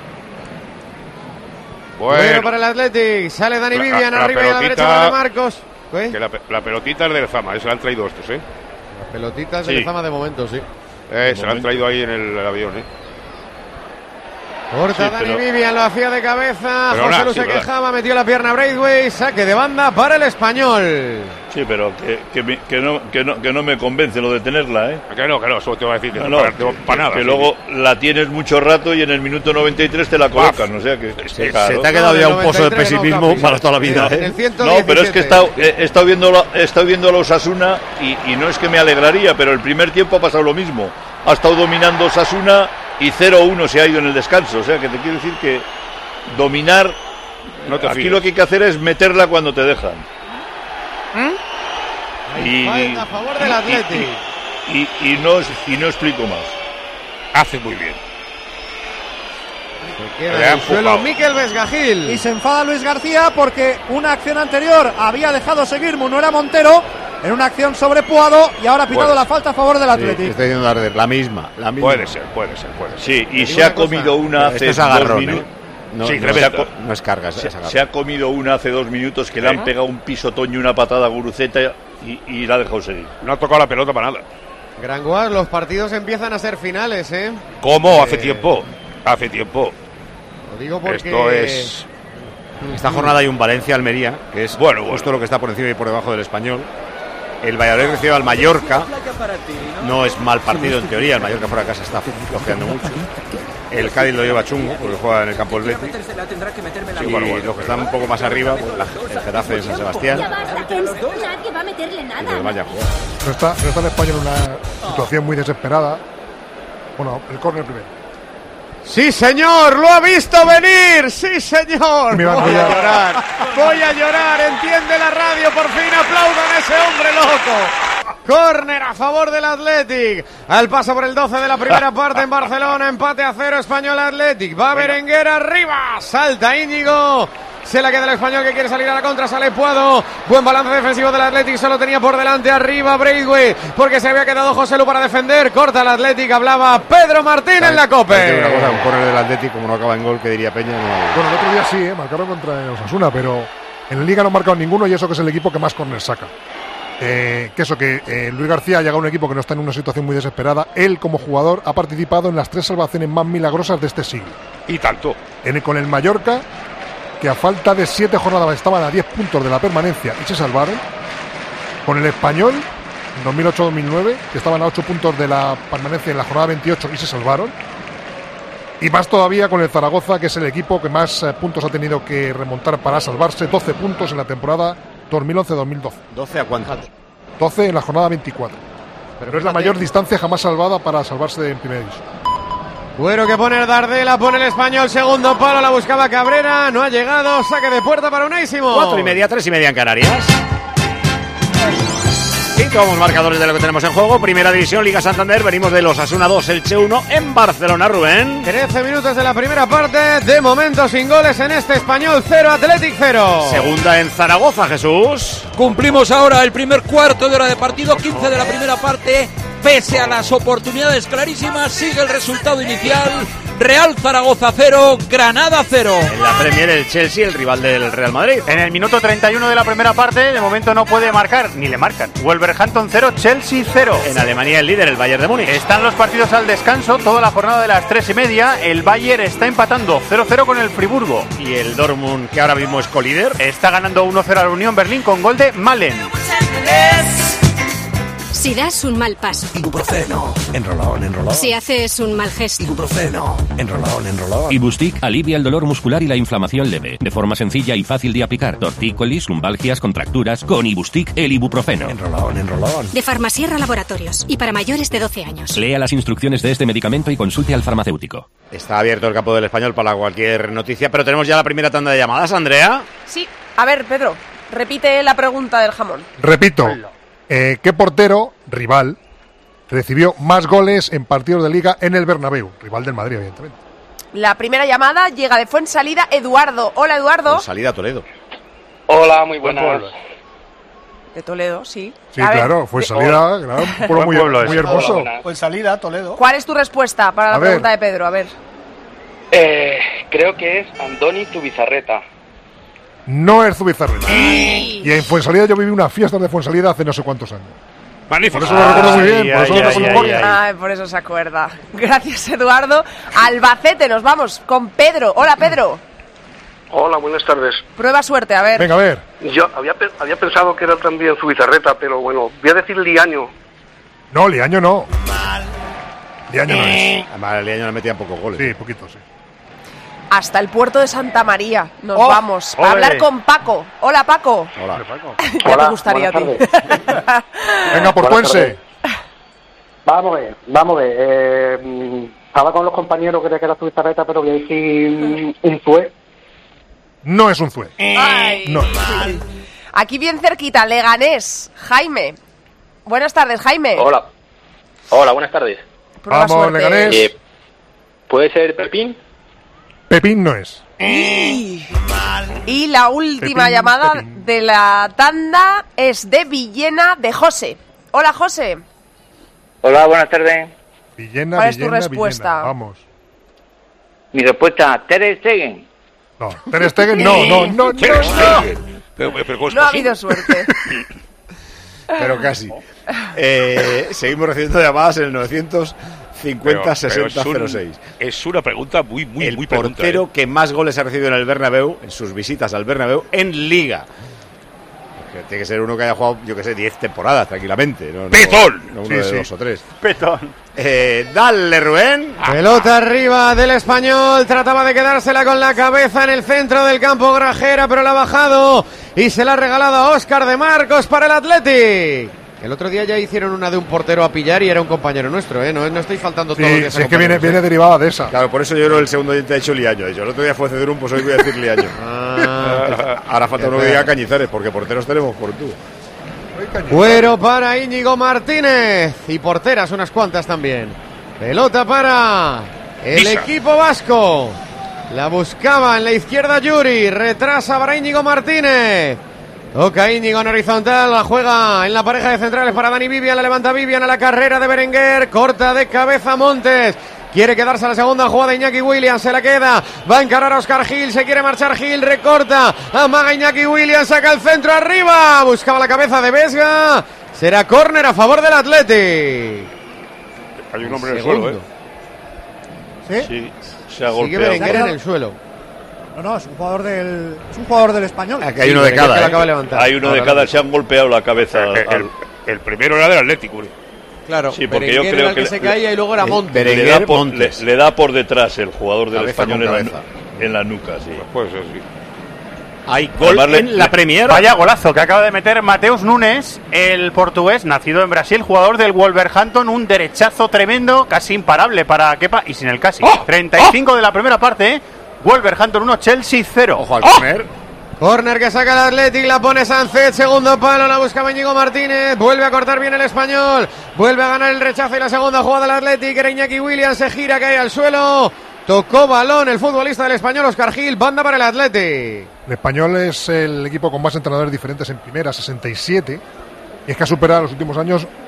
Bueno, bueno para el Athletic. Sale Dani la, Vivian la, arriba pelotita, y a la derecha de Marcos. ¿Eh? Que la, la pelotita es de Lezama, se la han traído estos, ¿eh? Las pelotitas sí. de Lezama de momento, sí. Eh, se la han traído ahí en el, el avión, ¿eh? Corta sí, Dani pero... Vivian, lo hacía de cabeza. Pero José Lu sí, se ¿verdad? quejaba, metió la pierna a Braithwaite. Saque de banda para el Español. Sí, pero que, que, que, no, que, no, que no me convence lo de tenerla, ¿eh? Que no, que no, eso te va a decir. No, no, para, que, para nada. Que sí, luego sí. la tienes mucho rato y en el minuto noventa y tres te la colocan, o sea que... Sí, claro. Se te ha quedado no, ya un pozo de pesimismo no, para toda la vida, ¿eh? No, pero es que he estado, he estado viendo, he estado viendo a los Osasuna y, y no es que me alegraría, pero el primer tiempo ha pasado lo mismo. Ha estado dominando Osasuna y cero uno se ha ido en el descanso, o sea que te quiero decir que dominar, no te aquí fíes. Lo que hay que hacer es meterla cuando te dejan. ¿Mm? Y, a favor del Athletic. Y, y, y, no, y no explico más. Hace muy bien. Se queda en el suelo Miquel Vesgajil. Y se enfada Luis García porque una acción anterior había dejado seguir Munuera Montero en una acción sobre Puado y ahora ha pitado puede la falta a favor del Athletic. Sí, está diciendo Arder, la misma, la misma. Puede ser, puede ser, puede ser. Sí, y se ha comido una hace es agarrón, dos minutos. ¿eh? No, sí, no, se ha, no es carga, se, es se ha comido una hace dos minutos que ¿Eh? le han pegado un pisotoño y una patada a Guruceta y, y la ha dejado seguir. No ha tocado la pelota para nada. Granguas, los partidos empiezan a ser finales, ¿eh? ¿Cómo? Eh... Hace tiempo. Hace tiempo. Lo digo porque... Esto es... Esta jornada hay un Valencia-Almería, que es bueno, justo bueno. lo que está por encima y por debajo del Español. El Valladolid recibe al Mallorca. No es mal partido en teoría. El Mallorca fuera de casa está flojeando mucho. El Cádiz lo lleva chungo porque juega en el campo del Betis. Sí, bueno, bueno, los que están un poco más arriba, pues la, el Getafe de San Sebastián. Nadie va a meterle nada. No está, no está el Español en una situación muy desesperada. Bueno, el córner primero. ¡Sí, señor! ¡Lo ha visto venir! ¡Sí, señor! Voy a llorar. Voy a llorar. Entiende la radio. Por fin aplaudan a ese hombre loco. Córner a favor del Athletic. Al paso por el doce de la primera parte en Barcelona. Empate a cero Español Athletic. Va Berenguer arriba. Salta Íñigo. Se la queda el Español que quiere salir a la contra. Sale Puado. Buen balance defensivo del Athletic. Solo tenía por delante arriba Braithwaite porque se había quedado José Lu para defender. Corta el Athletic. Hablaba Pedro Martín ¿sabes? En la Cope. Una cosa, un córner del Athletic como no acaba en gol, que diría Peña. No... Bueno, el otro día sí, ¿eh? Marcaron contra Osasuna, pero en la Liga no ha marcado ninguno y eso que es el equipo que más córner saca. Eh, que eso, que eh, Luis García ha llegado a un equipo que no está en una situación muy desesperada. Él, como jugador, ha participado en las tres salvaciones más milagrosas de este siglo. Y tanto. En el, con el Mallorca, que a falta de siete jornadas estaban a diez puntos de la permanencia y se salvaron. Con el Español, en dos mil ocho dos mil nueve, que estaban a ocho puntos de la permanencia en la jornada veintiocho y se salvaron. Y más todavía con el Zaragoza, que es el equipo que más eh, puntos ha tenido que remontar para salvarse, doce puntos en la temporada dos mil once dos mil doce. ¿doce a cuánto? doce en la jornada veinticuatro. Pero, Pero es la mayor distancia jamás salvada para salvarse en primera división. Bueno, que pone el Dardela, pone el Español, segundo palo, la buscaba Cabrera, no ha llegado, saque de puerta para Unaísimo. Cuatro y media, tres y media en Canarias. Y tomamos marcadores de lo que tenemos en juego. Primera división, Liga Santander. Venimos de los Osasuna dos, Elche uno en Barcelona, Rubén. trece minutos de la primera parte. De momento sin goles en este Español cero, Athletic cero. Segunda en Zaragoza, Jesús. Cumplimos ahora el primer cuarto de hora de partido. quince de la primera parte. Pese a las oportunidades clarísimas, sigue el resultado inicial. Real Zaragoza cero, Granada cero. En la Premier el Chelsea, el rival del Real Madrid. En el minuto treinta y uno de la primera parte, de momento no puede marcar, ni le marcan. Wolverhampton cero, Chelsea cero. En Alemania el líder, el Bayern de Múnich. Están los partidos al descanso, toda la jornada de las tres y media. El Bayern está empatando cero cero con el Friburgo. Y el Dortmund, que ahora mismo es colíder, está ganando uno cero a la Unión Berlín con gol de Malen. Si das un mal paso. Ibuprofeno. Enrolón, enrolón. Si haces un mal gesto. Ibuprofeno. Enrolón, enrolón. Ibustic alivia el dolor muscular y la inflamación leve. De forma sencilla y fácil de aplicar. Tortícolis, lumbalgias, contracturas. Con Ibustic, el ibuprofeno. Enrolón, enrolón. De Farmasierra Laboratorios. Y para mayores de doce años. Lea las instrucciones de este medicamento y consulte al farmacéutico. Está abierto el campo del Español para cualquier noticia, pero tenemos ya la primera tanda de llamadas, Andrea. Sí. A ver, Pedro, repite la pregunta del jamón. Repito. Eh, ¿Qué portero rival recibió más goles en partidos de Liga en el Bernabéu? Rival del Madrid, evidentemente. La primera llamada llega de Fuensalida, Eduardo. Hola, Eduardo. Fuensalida, Toledo. Hola, muy buenas. De Toledo, sí. Sí, A claro, ver, Fuensalida, de... claro, un pueblo muy, pueblo muy hermoso. Fuensalida, Toledo. ¿Cuál es tu respuesta para la A pregunta ver. de Pedro? A ver. Eh, creo que es Andoni Zubizarreta. No es Zubizarreta. Y en Fuensalida yo viví una fiesta de Fuensalida hace no sé cuántos años. Magnífico. Por eso lo recuerdo muy bien, por eso ay, lo recuerdo muy bien. Ay, por eso se acuerda. Gracias, Eduardo. Albacete, nos vamos con Pedro. Hola, Pedro. Hola, buenas tardes. Prueba suerte, a ver. Venga, a ver. Yo había, pe- había pensado que era también Zubizarreta, pero bueno, voy a decir Liaño. No, Liaño no. Liaño no es. Además, Liaño le metía pocos goles. Sí, poquitos, sí. Hasta el puerto de Santa María nos Oh, vamos a ole. hablar con Paco. Hola, Paco. Hola, Paco. ¿Qué te gustaría a ti? Venga, por Puense. Vamos a ver, vamos a ver. Eh, mm, estaba con los compañeros que era Zubizarreta, pero voy a decir mm, un Zue. No es un Zue. Ay. No. Aquí bien cerquita, Leganés. Jaime. Buenas tardes, Jaime. Hola. Hola, buenas tardes. Prueba Vamos, suerte. Leganés. Eh, ¿Puede ser Pepín? Pepín no es. Y la última Pepín, llamada Pepín. de la tanda es de Villena, de José. Hola, José. Hola, buenas tardes. Villena, ¿Cuál es tu Villena, respuesta? Villena. Vamos. Mi respuesta, Ter Stegen. No, Ter Stegen no, no, no, no, Ter no. Stegen. Pero, pero, ¿cómo es No ha posible? habido suerte. Pero casi. Eh, seguimos recibiendo llamadas en el novecientos cincuenta Pero- sesenta pero cero es, seis. un- es una pregunta muy, muy, El muy pregunta, portero ¿eh? que más goles ha recibido en el Bernabéu, en sus visitas al Bernabéu, en Liga. Porque tiene que ser uno que haya jugado, yo que sé, diez temporadas tranquilamente. No, no- ¡Petón! No uno Sí, de sí. dos o tres. Petón. Eh, dale, Rubén. Pelota arriba del Español, trataba de quedársela con la cabeza en el centro del campo Grajera, pero la ha bajado y se la ha regalado a Óscar de Marcos para el Athletic. El otro día ya hicieron una de un portero a pillar y era un compañero nuestro, ¿eh? No, no estoy faltando todos los Sí, días sí, a es que viene, compañeros, viene ¿eh? derivada de esa. Claro, por eso yo creo que el segundo oyente ha dicho Liaño. Ha dicho, el otro día fue Cedrún, pues hoy voy a decir Liaño. Ah, Ahora falta uno que diga Cañizares, porque porteros tenemos por tú. Fuero para Íñigo Martínez y porteras unas cuantas también. Pelota para el Pisa. equipo vasco. La buscaba en la izquierda Yuri, retrasa para Íñigo Martínez. Toca Íñigo en horizontal, la juega en la pareja de centrales para Dani Vivian, la levanta Vivian a la carrera de Berenguer, corta de cabeza Montes. Quiere quedarse a la segunda jugada Iñaki Williams, se la queda, va a encarar a Oscar Gil, se quiere marchar Gil, recorta, amaga Iñaki Williams, saca el centro arriba, buscaba la cabeza de Vesga, será córner a favor del Athletic. Hay un hombre en el Segundo. suelo, ¿eh? ¿Sí? Sí, se ha Sigue golpeado. Berenguer en el suelo. No, no, es un jugador del, es un jugador del Español. Aquí hay uno de Berenguer cada. que la ¿eh? acaba de levantar. Hay uno de Ahora cada, no. se han golpeado la cabeza. El, el- al- el primero era del Atlético. ¿eh? Claro, Sí, porque yo Berenguer creo era el que que se le- caía y luego era el Montes. le, Berenguer, da por, le, Montes. le da por detrás el jugador del Cabeza español con en la, cabeza. nu- en la nuca, sí. Pues eso sí. Hay gol Además, le- en la le- Premier. Vaya golazo que acaba de meter Mateus Nunes, el portugués, nacido en Brasil, jugador del Wolverhampton, un derechazo tremendo, casi imparable para Kepa, y sin el casi. ¡Oh! treinta y cinco de la primera parte, ¿eh? Wolverhampton uno, Chelsea cero. Ojo al corner. Corner que saca el Athletic, la pone Sánchez, segundo palo, la busca Íñigo Martínez, vuelve a cortar bien el Español, vuelve a ganar el rechazo y la segunda jugada del Athletic, era Iñaki Williams, se gira, cae al suelo, tocó balón el futbolista del Español, Óscar Gil, banda para el Athletic. El Español es el equipo con más entrenadores diferentes en primera, sesenta y siete. Y es que ha superado en los últimos años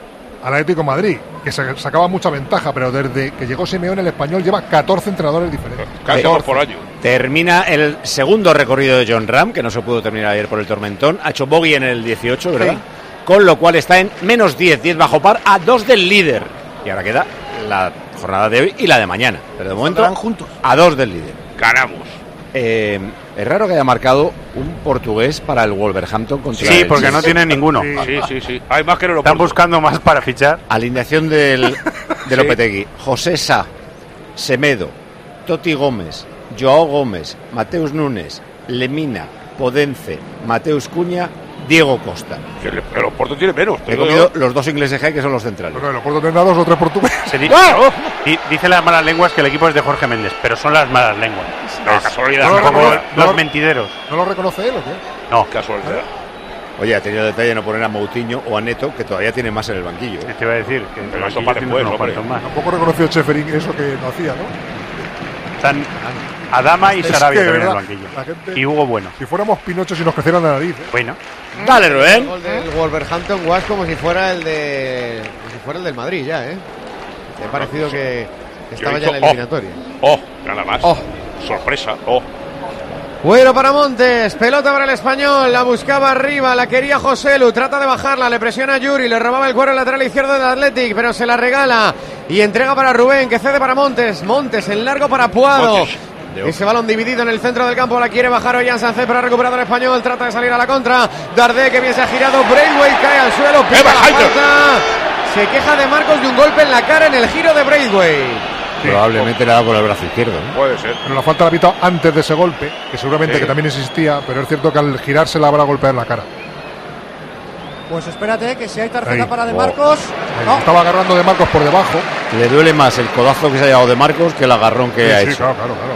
al Atlético de Madrid, que se sacaba mucha ventaja, pero desde que llegó Simeone el Español lleva catorce entrenadores diferentes. catorce por año. Termina el segundo recorrido de John Ram, que no se pudo terminar ayer por el tormentón. Ha hecho bogey en el dieciocho, ¿verdad? Sí. Con lo cual está en menos diez, diez bajo par, a dos del líder. Y ahora queda la jornada de hoy y la de mañana. Pero de momento, juntos. a dos del líder. Ganamos. Eh, es raro que haya marcado un portugués para el Wolverhampton contra Sí, el porque no tienen ninguno. Sí, sí, sí. Hay más que no lo Están buscando más para fichar. Alineación del, de Lopetegui. José Sá, Semedo, Toti Gómez, Joao Gómez, Mateus Nunes, Lemina, Podence, Mateus Cuña, Diego Costa. El, el Oporto tiene menos. He comido los dos ingleses que hay, que son los centrales. Bueno, el Oporto tendrá dos o tres portugueses. Se di- ¡Oh! Di- dice las malas lenguas que el equipo es de Jorge Méndez, pero son las malas lenguas. No, casualidad. No lo Un poco reconoce- los no lo- mentideros. ¿No lo reconoce él o qué? No, Casualidad. Oye, ha tenido el detalle de no poner a Moutinho o a Neto, que todavía tiene más en el banquillo. ¿eh? te iba a decir que Pero eso aquí para tienes después, unos hombre. cuantos más. Tampoco reconoció Cheferín eso que no hacía, ¿no? Están Adama y Es Sarabia que, también en el ¿verdad? banquillo. La gente- Y Hugo Bueno. Si fuéramos pinochos y nos creciera la nariz, ¿eh? Bueno. Dale, El Rubén. gol del Wolverhampton was como si fuera el de como si fuera el del Madrid ya, ¿eh? Me ha parecido que estaba ya en la eliminatoria. Oh, nada más. Oh. Sorpresa. Oh. Bueno para Montes, pelota para el Español, la buscaba arriba, la quería Joselu, trata de bajarla, le presiona a Yuri, le robaba el cuero al lateral izquierdo del Athletic, pero se la regala y entrega para Rubén, que cede para Montes, Montes en largo para Puado. Montes. Ese balón dividido en el centro del campo, la quiere bajar Ollán Sánchez, pero ha recuperado el Español, trata de salir a la contra, Dardé que bien se ha girado, Braithwaite cae al suelo, pita la falta, se queja de Marcos de un golpe en la cara en el giro de Braithwaite. Probablemente le ha dado con el brazo izquierdo, ¿no? Puede ser. Pero la falta la ha pitado antes de ese golpe, que seguramente Sí. que también existía, pero es cierto que al girarse la habrá golpeado en la cara. Pues espérate, que si hay tarjeta Ahí. para De Oh. Marcos. Ahí. No. Estaba agarrando de Marcos por debajo. Le duele más el codazo que se ha llevado de Marcos que el agarrón que Sí, ha sí, hecho. claro, claro, claro.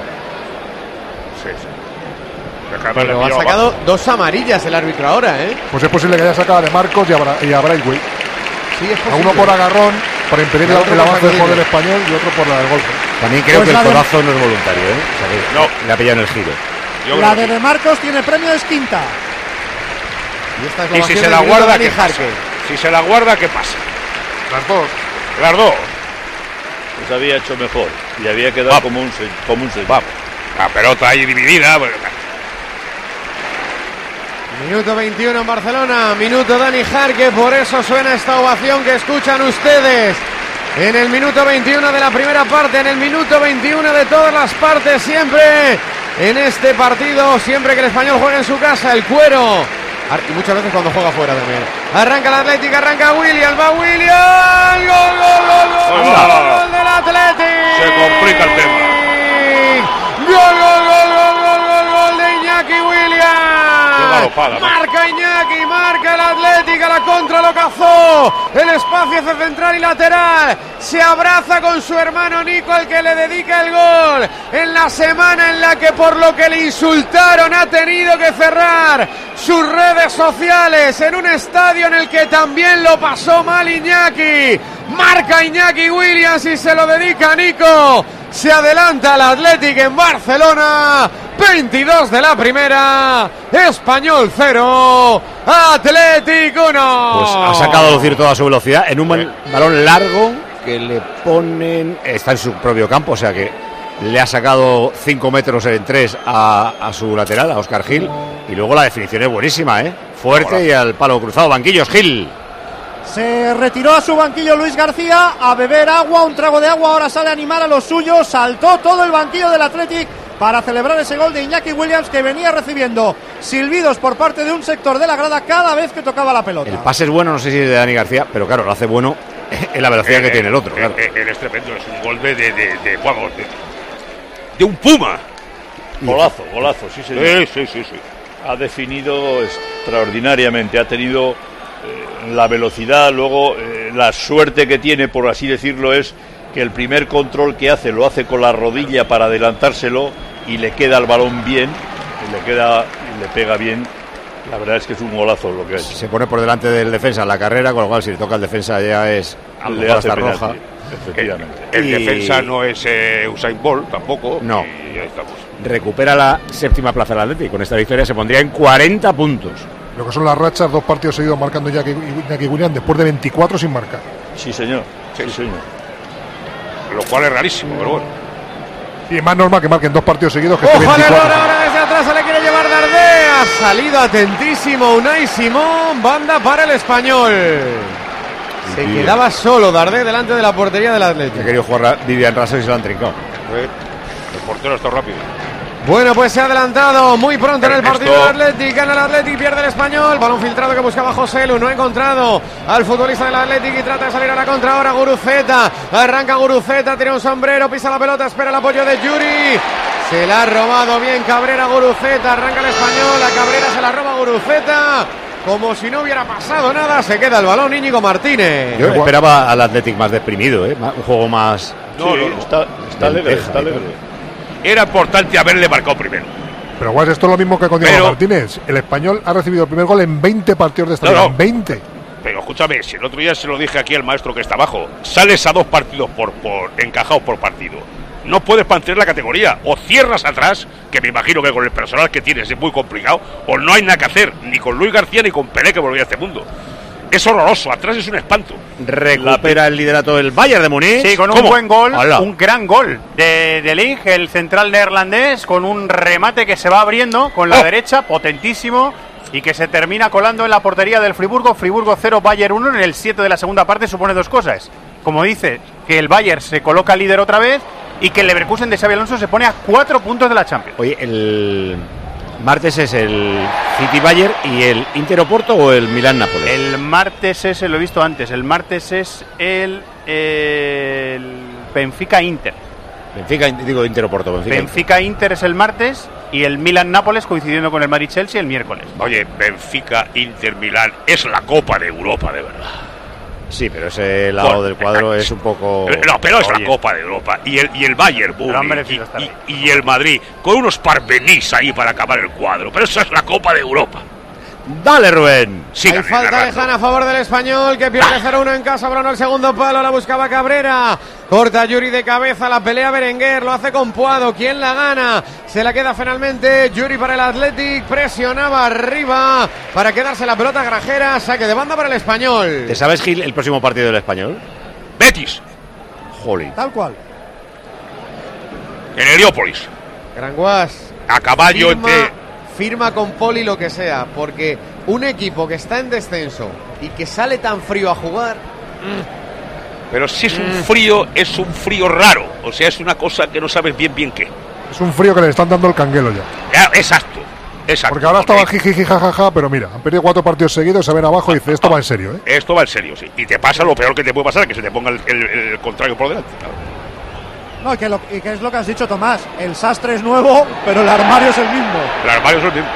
Sí, sí. Déjame Pero le ha pillo sacado abajo. dos amarillas el árbitro ahora, ¿eh? Pues es posible que haya sacado a de Marcos y a, Bra y a Braithwaite. Sí, es A posible. uno por agarrón, para impedir Y el, otro el por avance del sacudir. jugador español, y otro por la del golpe. También creo Pues que el la de- codazo no es voluntario, ¿eh? O sea que No. le ha pillado en el giro. Yo La creo de que- De Marcos tiene premio, es quinta. Y esta es la Y si ovación se del la minuto guarda, Dani ¿qué pasa? Jarque. Si se la guarda, ¿qué pasa? Las dos. Las dos. Pues había hecho mejor y había quedado Vamos. como un se- como un señor. Vamos. La pelota ahí dividida. Bueno, Minuto veintiuno en Barcelona, minuto Dani Jarque, por eso suena esta ovación que escuchan ustedes. En el minuto veintiuno de la primera parte, en el minuto veintiuno de todas las partes, siempre en este partido, siempre que el Español juega en su casa, el cuero. Ar- Y muchas veces cuando juega fuera también. Arranca el Atlético, arranca Williams, va Williams. ¡Gol, gol, gol, gol! Ahí va. ¡Gol del Atlético! se complica el tema. ¡Gol, gol, gol, gol, gol, gol, gol de Iñaki Williams! Qué galopada, Marca Iñaki, marca el Atlético, la contra lo cazó. El espacio hacia central y lateral. Se abraza con su hermano Nico, al que le dedica el gol. En la semana en la que por lo que le insultaron ha tenido que cerrar sus redes sociales en un estadio en el que también lo pasó mal Iñaki. Marca Iñaki Williams y se lo dedica a Nico. Se adelanta el Athletic en Barcelona. veintidós de la primera. Español cero. Athletic uno. Pues ha sacado a lucir toda su velocidad en un bal- balón largo que le ponen. Está en su propio campo, o sea que le ha sacado cinco metros en tres a, a su lateral, a Óscar Gil. Y luego la definición es buenísima, ¿eh? Fuerte y al palo cruzado. Banquillos, Gil. Se retiró a su banquillo Luis García a beber agua, un trago de agua, ahora sale a animar a los suyos, saltó todo el banquillo del Athletic para celebrar ese gol de Iñaki Williams, que venía recibiendo silbidos por parte de un sector de la grada cada vez que tocaba la pelota. El pase es bueno, no sé si es de Dani García, pero claro, lo hace bueno en la velocidad Eh, que tiene el otro, eh, claro. eh, él es tremendo, es un gol de, de, de, de, vamos, de, de un puma. Golazo, golazo, sí, señor. Sí, sí, sí, sí. Ha definido extraordinariamente, ha tenido eh, la velocidad, luego eh, la suerte que tiene, por así decirlo, es que el primer control que hace lo hace con la rodilla para adelantárselo y le queda el balón bien, y le queda y le pega bien. La verdad es que es un golazo lo que ha hecho. Se pone por delante del defensa en la carrera, con lo cual si le toca al defensa ya es a lo Le mejor hace hasta penalti, roja. efectivamente. El Y- defensa no es eh, Usain Bolt tampoco. No. Y ahí estamos. Recupera la séptima plaza del Atlético. Con esta victoria se pondría en cuarenta puntos. Lo que son las rachas, dos partidos seguidos marcando Iñaki, Iñaki Williams después de veinticuatro sin marcar. Sí, señor. Sí, sí señor. Lo cual es rarísimo, pero bueno. Y es más normal que marquen dos partidos seguidos que ¡Ojo este al error veinticuatro. ahora desde atrás! Se le quiere llevar Dardé. Ha salido atentísimo Unai Simón. Banda para el Español. Se Sí. quedaba solo Dardé delante de la portería del Atlético. Ha querido jugar Vivian Raso y se lo han trincado. El portero está rápido. Bueno, pues se ha adelantado muy pronto en el Ernesto. partido del Athletic. Gana el Athletic, pierde el Español. Balón filtrado que buscaba José Lu. No ha encontrado al futbolista del Athletic y trata de salir a la contra ahora Guruceta. Arranca Guruceta, tiene un sombrero, pisa la pelota, espera el apoyo de Yuri. Se la ha robado bien Cabrera Guruceta. Arranca el Español, a Cabrera se la roba Guruceta. Como si no hubiera pasado nada, se queda el balón Íñigo Martínez. Yo esperaba al Athletic más deprimido, ¿eh? Un juego más... No, no, no. Está, está alegre, Lenteja, está alegre. Era importante haberle marcado primero. Pero Guas, esto es lo mismo que con Diego Pero- Martínez. El Español ha recibido el primer gol en veinte partidos de esta No, liga. no. En veinte. Pero escúchame, si el otro día se lo dije aquí al maestro que está abajo, sales a dos partidos por, por encajados por partido. No puedes mantener la categoría. O cierras atrás, que me imagino que con el personal que tienes es muy complicado, o no hay nada que hacer, ni con Luis García ni con Pelé, que volvió a este mundo. Es horroroso, atrás es un espanto. Recupera el liderato del Bayern de Múnich. Sí, con un ¿Cómo? buen gol, Hola. un gran gol de, de Ligt, el central neerlandés, con un remate que se va abriendo con la Oh. derecha, potentísimo, y que se termina colando en la portería del Friburgo. Friburgo cero, Bayern uno. En el siete de la segunda parte supone dos cosas. Como dice, que el Bayern se coloca líder otra vez y que el Leverkusen de Xabi Alonso se pone a cuatro puntos de la Champions. Oye, el martes es el City Bayern y el Inter Oporto o el Milan Nápoles. El martes es, lo he visto antes, el martes es el, el Benfica Inter. Benfica, digo Inter Oporto. Benfica. Benfica Inter es el martes y el Milan Nápoles coincidiendo con el Madrid Chelsea el miércoles. Oye, Benfica, Inter, Milán, es la Copa de Europa, de verdad. Sí, pero ese lado Bueno, del cuadro es un poco... No, pero es Oye. la Copa de Europa. Y el, y el Bayern Pero han Múnich, merecido y, estar ahí. y- y el Madrid, con unos parvenís ahí para acabar el cuadro. Pero eso es la Copa de Europa. Dale, Rubén. Sigan Hay falta narrando. lejana a favor del Español, que pierde cero uno en casa. Bruno el segundo palo, la buscaba Cabrera. Corta Yuri de cabeza, la pelea Berenguer, lo hace con Puado. ¿Quién la gana? Se la queda finalmente Yuri para el Athletic. Presionaba arriba para quedarse la pelota Grajera. Saque de banda para el Español. ¿Te sabes, Gil, el próximo partido del Español? Betis, Jolín. Tal cual. en Heliópolis. Gran Guas. A caballo Firma, entre... firma con Poli lo que sea, porque un equipo que está en descenso y que sale tan frío a jugar. Pero si es Mm. un frío, es un frío raro. O sea, es una cosa que no sabes bien bien qué. Es un frío que le están dando el canguelo ya. Ya, exacto, exacto. Porque ahora estaban jiji, jajaja, pero mira, han perdido cuatro partidos seguidos, se ven abajo y dice, esto va en serio, ¿eh? Esto va en serio, sí. Y te pasa lo peor que te puede pasar, que se te ponga el, el- el contrario por delante. Claro. No, y que, lo, y que es lo que has dicho, Tomás. El sastre es nuevo, pero el armario es el mismo. El armario es el mismo.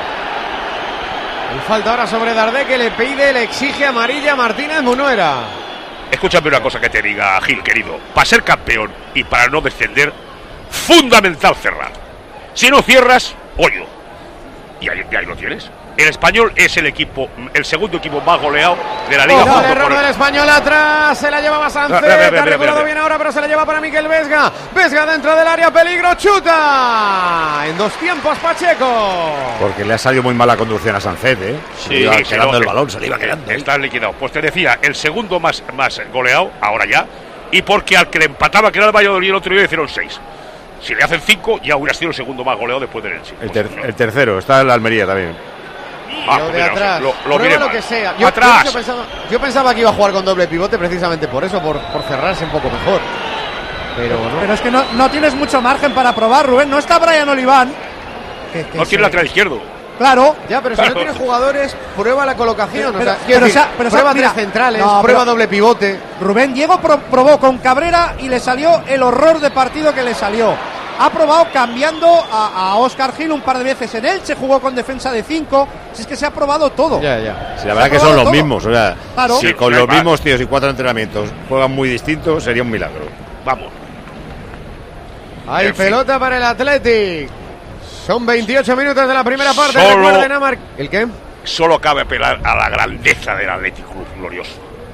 Y falta ahora sobre Dardé, que le pide, le exige amarilla a Martínez Munuera. Escúchame una cosa que te diga, Gil, querido. Para ser campeón y para no descender, fundamental cerrar. Si no cierras, hoyo. Y ahí, y ahí lo tienes. El Español es el equipo, el segundo equipo más goleado de la Liga. Ojo, el junto error con el- del Español atrás, se la llevaba Sánchez, Mira, mira, mira, ha mira, regulado mira. bien ahora, pero se la lleva para Miquel Vesga. Vesga dentro del área, peligro, chuta. En dos tiempos, Pacheco. Porque le ha salido muy mala conducción a Sancet, ¿eh? Se le iba sí, quedando no, el eh, balón, se le iba eh, quedando. Está liquidado. Pues te decía, el segundo más, más goleado, ahora ya, y porque al que le empataba, que era el Valladolid, el otro día le hicieron seis. Si le hacen cinco, ya hubiera sido el segundo más goleado después del Elche. El, ter- el tercero, está en la Almería también. Ah, Lo de mira, atrás, lo- lo prueba miré lo mal. que sea. Yo, Atrás. Yo, pensaba, yo pensaba que iba a jugar con doble pivote precisamente por eso, por, por cerrarse un poco mejor. Pero no. Pero es que no, no tienes mucho margen para probar, Rubén. No está Brian Oliván. que- que No se- tiene lateral izquierdo. Claro. Ya, pero si no tienes jugadores, prueba la colocación. Pero- o sea, pero quiero decir, sa- pero sa- prueba mira, tres centrales, no, prueba pero- doble pivote. Rubén Diego pro- probó con Cabrera y le salió el horror de partido que le salió. Ha probado cambiando a, a Óscar Gil un par de veces en él, se jugó con defensa de cinco. Si es que se ha probado todo. Ya, ya. Sí, la verdad que son los mismos, o sea, Claro. si Sí, con no hay los más. mismos tíos y cuatro entrenamientos juegan muy distintos, sería un milagro. Vamos. Hay En fin. pelota para el Athletic. Son veintiocho minutos de la primera parte. Solo- Recuerden a Mar- ¿El qué? Solo cabe apelar a la grandeza del Atlético Club glorioso.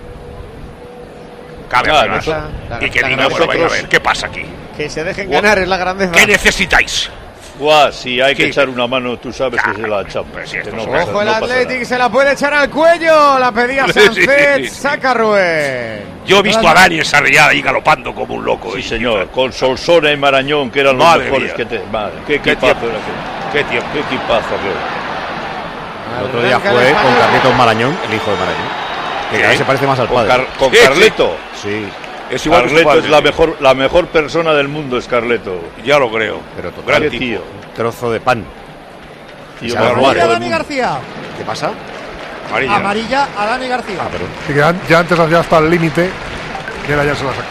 Cabe Ah, apelar. nosotros- y que la diga, grandeza bueno, venga, a es- ver, ¿qué pasa aquí? Que se dejen ganar, es la grandeza. ¿Qué necesitáis? Buah, si hay que Sí. echar una mano, tú sabes que se la echamos. que no pasa- Ojo el no pasa Athletic, se la puede echar al cuello. La pedía Sí, sí, Sánchez, sí, sí. saca Rubén. Yo he visto a Dani Sarriá ahí galopando como un loco. Sí, y- señor, con Solsona y Marañón, que eran los Madre mejores mía. que te... Madre, qué Qué equipazo tiempo. era aquel. Qué tiempo. Qué equipazo aquel. El otro día Arranca el fue con español. Carleto Marañón, el hijo de Marañón. Que cada vez se parece más al Con, padre. Car- con Sí, sí. Carleto. Sí, Es igual que su Carleto padre, es la sí. mejor, la mejor persona del mundo, es Carleto. Ya lo creo. pero total, Gran Qué tipo. tío. trozo de pan. Tío, Se más va a guapo robar Amarilla a del Dani mundo. García. ¿Qué pasa? Amarilla. Amarilla a Dani García. Ah, pero Así que an- ya antes hacía hasta el límite y ahora ya se la saca.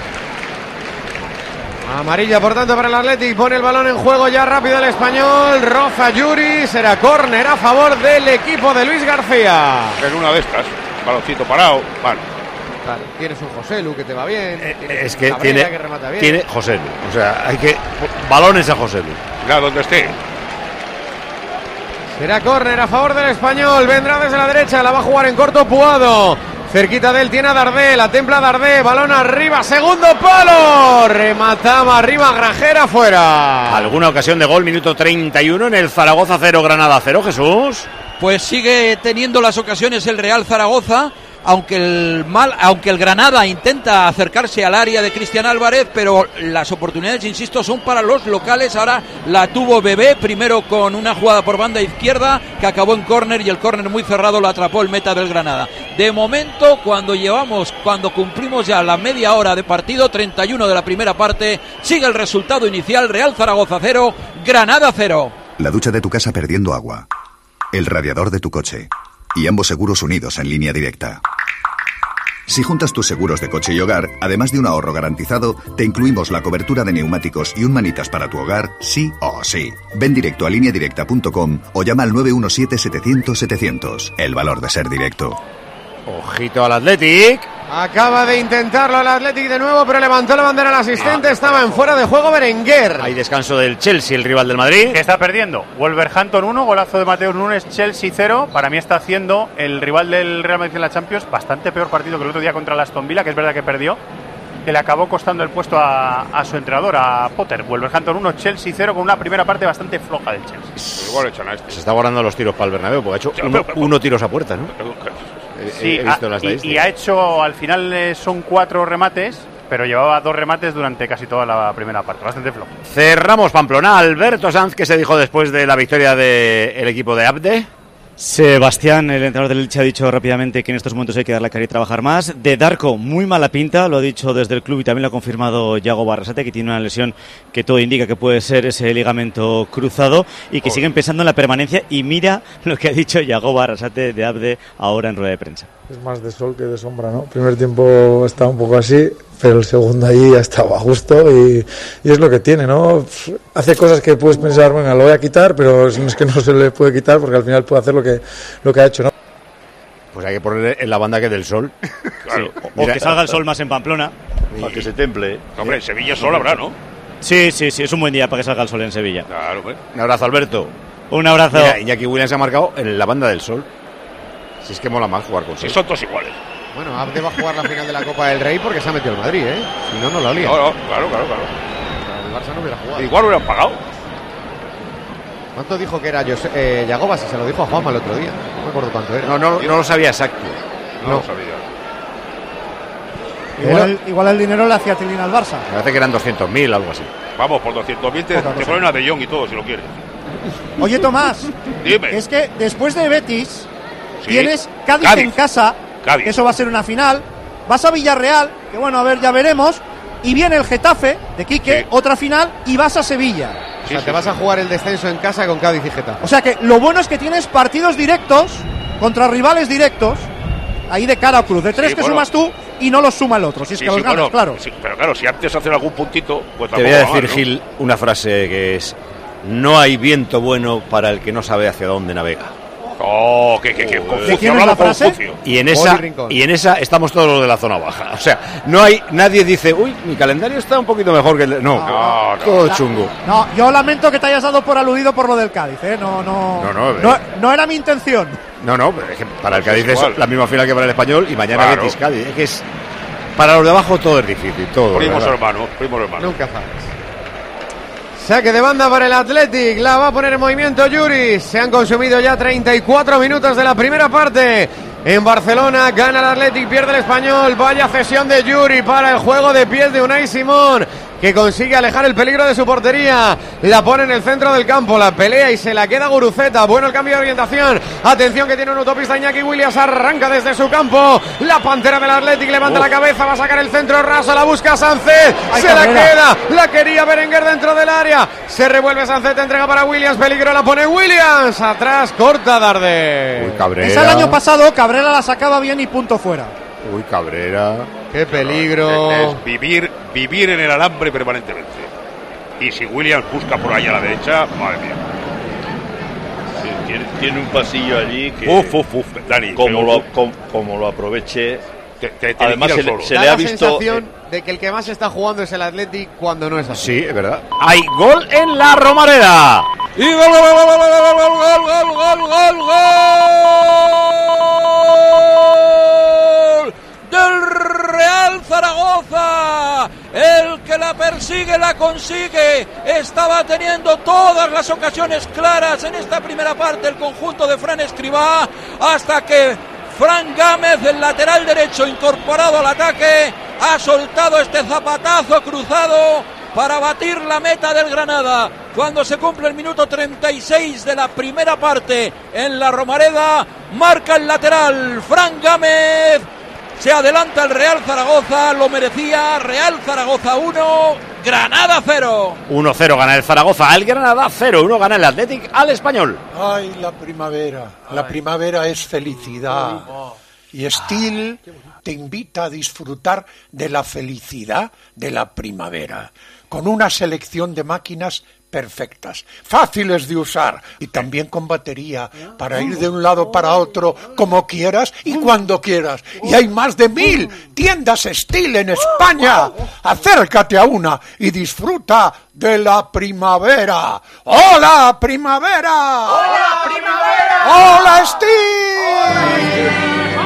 Amarilla, por tanto, para el Athletic. Pone el balón en juego ya rápido el español. Roza Yuri. Será córner a favor del equipo de Luis García. En una de estas. Baloncito parado. Vale. Claro, tienes un José Lu que te va bien. tienes es un que Cabrera tiene, que remata bien. tiene José Lu. O sea, hay que. Balones a José Lu. Ya donde esté. Será córner a favor del español. Vendrá desde la derecha. La va a jugar en corto Puado. Cerquita de él tiene a Dardé. La templa Dardé. Balón arriba. Segundo palo. Remataba arriba Grajera fuera. ¿Alguna ocasión de gol? Minuto treinta y uno en el Zaragoza cero, Granada cero, Jesús. Pues sigue teniendo las ocasiones el Real Zaragoza, aunque el mal, aunque el Granada intenta acercarse al área de Cristian Álvarez, pero las oportunidades, insisto, son para los locales. Ahora la tuvo Bebé, primero con una jugada por banda izquierda que acabó en córner, y el córner muy cerrado lo atrapó el meta del Granada. De momento, cuando llevamos, cuando cumplimos ya la media hora de partido, treinta y uno de la primera parte, sigue el resultado inicial: Real Zaragoza cero, Granada cero. La ducha de tu casa perdiendo agua, el radiador de tu coche y ambos seguros unidos en línea directa. Si juntas tus seguros de coche y hogar, además de un ahorro garantizado, te incluimos la cobertura de neumáticos y un manitas para tu hogar, sí o sí. Ven directo a línea directa punto com o llama al nueve uno siete, setecientos, setecientos. El valor de ser directo. Ojito al Athletic. Acaba de intentarlo el Athletic de nuevo, pero levantó la bandera al asistente. Estaba en fuera de juego Berenguer. Hay descanso del Chelsea, el rival del Madrid. Que está perdiendo. Wolverhampton uno, golazo de Mateus Nunes, Chelsea cero. Para mí está haciendo el rival del Real Madrid en la Champions bastante peor partido que el otro día contra el Aston Villa, que es verdad que perdió, que le acabó costando el puesto a, a su entrenador, a Potter. Wolverhampton uno, Chelsea cero, con una primera parte bastante floja del Chelsea. Igual echan a este. Se está guardando los tiros para el Bernabéu, porque ha hecho Sí, uno, pero- pero- uno tiros a puerta, ¿no? He- Sí, he visto ha- las y, estadísticas. y ha hecho, al final eh, son cuatro remates, pero llevaba dos remates durante casi toda la primera parte, bastante flojo. Cerramos Pamplona. Alberto Sanz, ¿qué se dijo después de la victoria del equipo de Abde? Sebastián, el entrenador del Elche, ha dicho rápidamente que en estos momentos hay que darle cara y trabajar más. De Darko, muy mala pinta, lo ha dicho desde el club y también lo ha confirmado Yago Barrasate, que tiene una lesión que todo indica que puede ser ese ligamento cruzado y que siguen pensando en la permanencia. Y mira lo que ha dicho Yago Barrasate de Abde ahora en rueda de prensa. Es más de sol que de sombra, ¿no? El primer tiempo estaba un poco así, pero el segundo allí ya estaba a gusto y, y es lo que tiene, ¿no? Hace cosas que puedes pensar, bueno, lo voy a quitar, pero no es que no se le puede quitar porque al final puede hacer lo que, lo que ha hecho, ¿no? Pues hay que poner en la banda que del sol. Claro. Sí, o que salga el sol más en Pamplona. Para que se temple. Hombre, en Sevilla sol habrá, ¿no? Sí, sí, sí, es un buen día para que salga el sol en Sevilla. Claro, pues. Un abrazo, Alberto. Un abrazo. Mira, Iñaki Williams se ha marcado en la banda del sol. Si es que mola más jugar con sol. Si son todos iguales. Bueno, Abde va a jugar la final de la Copa del Rey porque se ha metido el Madrid, ¿eh? Si no, no la lía. No, no, claro, claro, claro. El Barça no hubiera jugado. Igual hubieran pagado. ¿Cuánto dijo que era Jose, eh, Yagoba? Si se lo dijo a Juanma el otro día. No me acuerdo cuánto era. No, no, no lo sabía exacto. No, No. lo sabía. Igual, el, igual el dinero le hacía tilín al Barça. Me parece que eran doscientos mil, algo así. Vamos, por doscientos mil te, Otra te cosa. ponen a De Jong y todo, si lo quieres. Oye, Tomás, Dime. es que después de Betis Sí. tienes Cádiz, Cádiz. en casa, Cádiz. que eso va a ser una final. Vas a Villarreal, que bueno, a ver, ya veremos. Y viene el Getafe de Quique, Sí. otra final, y vas a Sevilla. O sea, te vas a jugar el descenso en casa con Cádiz y Getafe. O sea que lo bueno es que tienes partidos directos contra rivales directos, ahí de cara a cruz, de tres Sí, que bueno. sumas tú y no los suma el otro, si es Sí, que sí, los ganas, bueno, claro. sí, pero claro, si antes hacen algún puntito, pues Te tampoco voy a va decir, mal, ¿no? Gil, una frase que es: no hay viento bueno para el que no sabe hacia dónde navega. Oh, que, que, que ¿De Confucio, quién es hablado la frase? Confucio. Y en Poli esa Rincón. y en esa estamos todos los de la zona baja. O sea, no hay nadie dice, uy, mi calendario está un poquito mejor que el de-". No, No, no. todo La- chungo. No, yo lamento que te hayas dado por aludido por lo del Cádiz, ¿eh? No, no, No, no, no, eh. no era mi intención. No, no, pero es que para el Pues Cádiz es igual. es la misma final que para el Español y mañana Claro. Betis Cádiz. Es que es para los de abajo todo es difícil, todo. Primos ¿verdad? hermanos, primos hermanos. Nunca sabes. Saque de banda para el Athletic, la va a poner en movimiento Yuri. Se han consumido ya treinta y cuatro minutos de la primera parte. En Barcelona gana el Athletic, pierde el Español. Vaya cesión de Yuri para el juego de pies de Unai Simón, que consigue alejar el peligro de su portería. La pone en el centro del campo, la pelea y se la queda Guruceta. Bueno el cambio de orientación. Atención que tiene un autopista Iñaki Williams. Arranca desde su campo. La pantera del Athletic levanta Uf. la cabeza. Va a sacar el centro raso. La busca Sánchez. Ay, Se la Cabrera. queda. La quería Berenguer dentro del área. Se revuelve Sánchez. Entrega para Williams. Peligro la pone Williams. Atrás corta Darde. Uy, Cabrera. Esa el año pasado, Cabrera la sacaba bien y punto fuera. Uy, Cabrera. Qué peligro. Es, es vivir, vivir en el alambre permanentemente. Y si Williams busca por ahí a la derecha, madre mía. Sí, tiene, tiene un pasillo allí que, Uf, uf, uf, Dani. como, pero- lo, com- como lo aproveche, te, te, te además liquida se, el le- solo. se Da le ha la visto... sensación de que el que más está jugando es el Athletic cuando no es así. Sí, es verdad. Hay gol en la Romareda. Y gol, gol, gol, gol, gol, gol, gol, gol, gol, gol, gol del Real Zaragoza. El que la persigue la consigue. Estaba teniendo todas las ocasiones claras en esta primera parte el conjunto de Fran Escribá, hasta que Fran Gámez, el lateral derecho incorporado al ataque, ha soltado este zapatazo cruzado para batir la meta del Granada. Cuando se cumple el minuto treinta y seis de la primera parte en la Romareda, marca el lateral Fran Gámez. Se adelanta el Real Zaragoza, lo merecía. Real Zaragoza uno, Granada cero. uno cero gana el Zaragoza al Granada, cero uno gana el Athletic al Español. Ay, la primavera. La primavera es felicidad. Y Steel te invita a disfrutar de la felicidad de la primavera, con una selección de máquinas perfectas, fáciles de usar y también con batería para ir de un lado para otro como quieras y cuando quieras. Y hay más de mil tiendas Steel en España. Acércate a una y disfruta de la primavera. ¡Hola, primavera! ¡Hola, primavera! ¡Hola, Steel!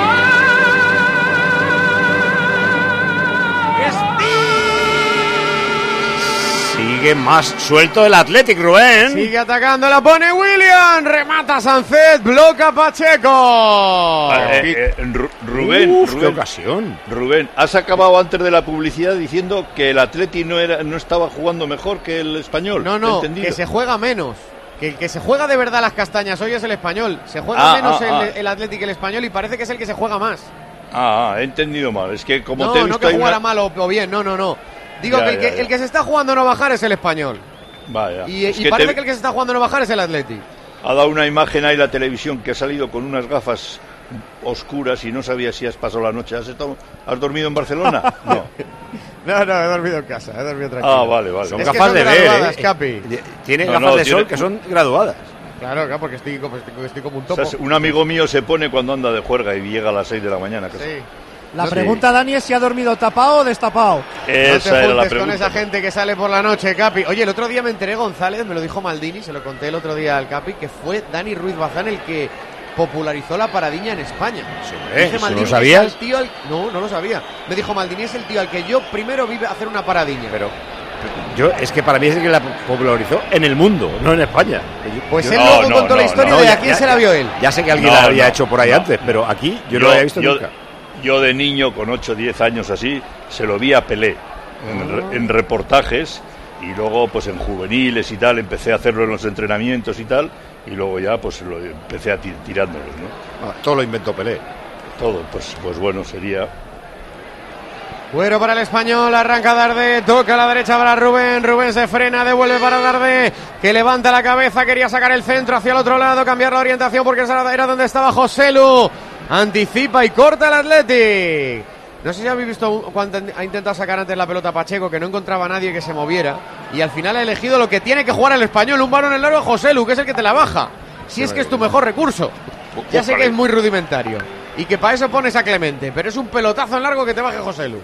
Sigue más suelto el Athletic, Rubén. Sigue atacando, la pone William, remata Sánchez, bloca Pacheco. Eh, eh, Ru- Rubén, Uf, Rubén, qué ocasión. Rubén, has acabado antes de la publicidad diciendo que el Atleti no era, no estaba jugando mejor que el Español. No, ¿Te he no, entendido? que se juega menos. Que el que se juega de verdad las castañas hoy es el Español. Se juega Ah, menos ah, el, ah. el Atlético que el Español y parece que es el que se juega más. Ah, ah, he entendido mal. Es que como No, te he no visto que ahí jugara una- mal o, o bien, no, no, no. Digo Ya, que, el, ya, que ya. el que se está jugando a no bajar es el Español. Vaya. Y, Es y que parece te- que el que se está jugando a no bajar es el Atlético. ha dado una imagen ahí la televisión que ha salido con unas gafas oscuras y no sabía si has pasado la noche. ¿Has, estado, has dormido en Barcelona? No. No, no, he dormido en casa, he dormido tranquilo. Ah, vale, vale. Son Es que gafas son de ver, graduadas, ¿eh? Capi. Tiene No, gafas no, de tiene- sol que son graduadas. Claro, claro, porque estoy, como- estoy, estoy como un O topo. sea, un amigo mío se pone cuando anda de juerga y llega a las seis de la mañana. casi. Sí. La Sí. pregunta, Dani, es si ha dormido tapado o destapado. No te Esa era la juntes con pregunta. esa gente que sale por la noche, Capi. Oye, el otro día me enteré, González, me lo dijo Maldini, se lo conté el otro día al Capi, que fue Dani Ruiz Bazán el que popularizó la paradiña en España. hombre, Dice ¿eso Maldini no que sabías? es el tío al- No, no lo sabía. Me dijo Maldini es el tío al que yo primero vi hacer una paradiña. Pero yo, es que para mí es el que la popularizó en el mundo, no en España. Yo- Pues yo- él No, luego no, contó la no, historia no, de ya- a quién ya- se la vio él. Ya sé que alguien No, la había no, hecho por ahí no. antes, pero aquí yo, no lo había visto yo- nunca. Yo de niño, con ocho o diez años así, se lo vi a Pelé en, re- en reportajes y luego pues en juveniles y tal, empecé a hacerlo en los entrenamientos y tal, y luego ya pues lo empecé a ti- tirándolos, ¿no? Ah, todo lo inventó Pelé. Todo, pues, pues bueno, sería... Bueno para el Español, arranca Darde, toca a la derecha para Rubén, Rubén se frena, devuelve para Darde, que levanta la cabeza, quería sacar el centro hacia el otro lado, cambiar la orientación porque esa era donde estaba Joselu, anticipa y corta el Athletic. No sé si habéis visto cuando ha intentado sacar antes la pelota Pacheco, que no encontraba a nadie que se moviera, y al final ha elegido lo que tiene que jugar el Español, un balón en el largo a Joselu, que es el que te la baja, si es que es tu mejor recurso. Ya sé que es muy rudimentario y que para eso pones a Clemente, pero es un pelotazo en largo que te baje Joselu.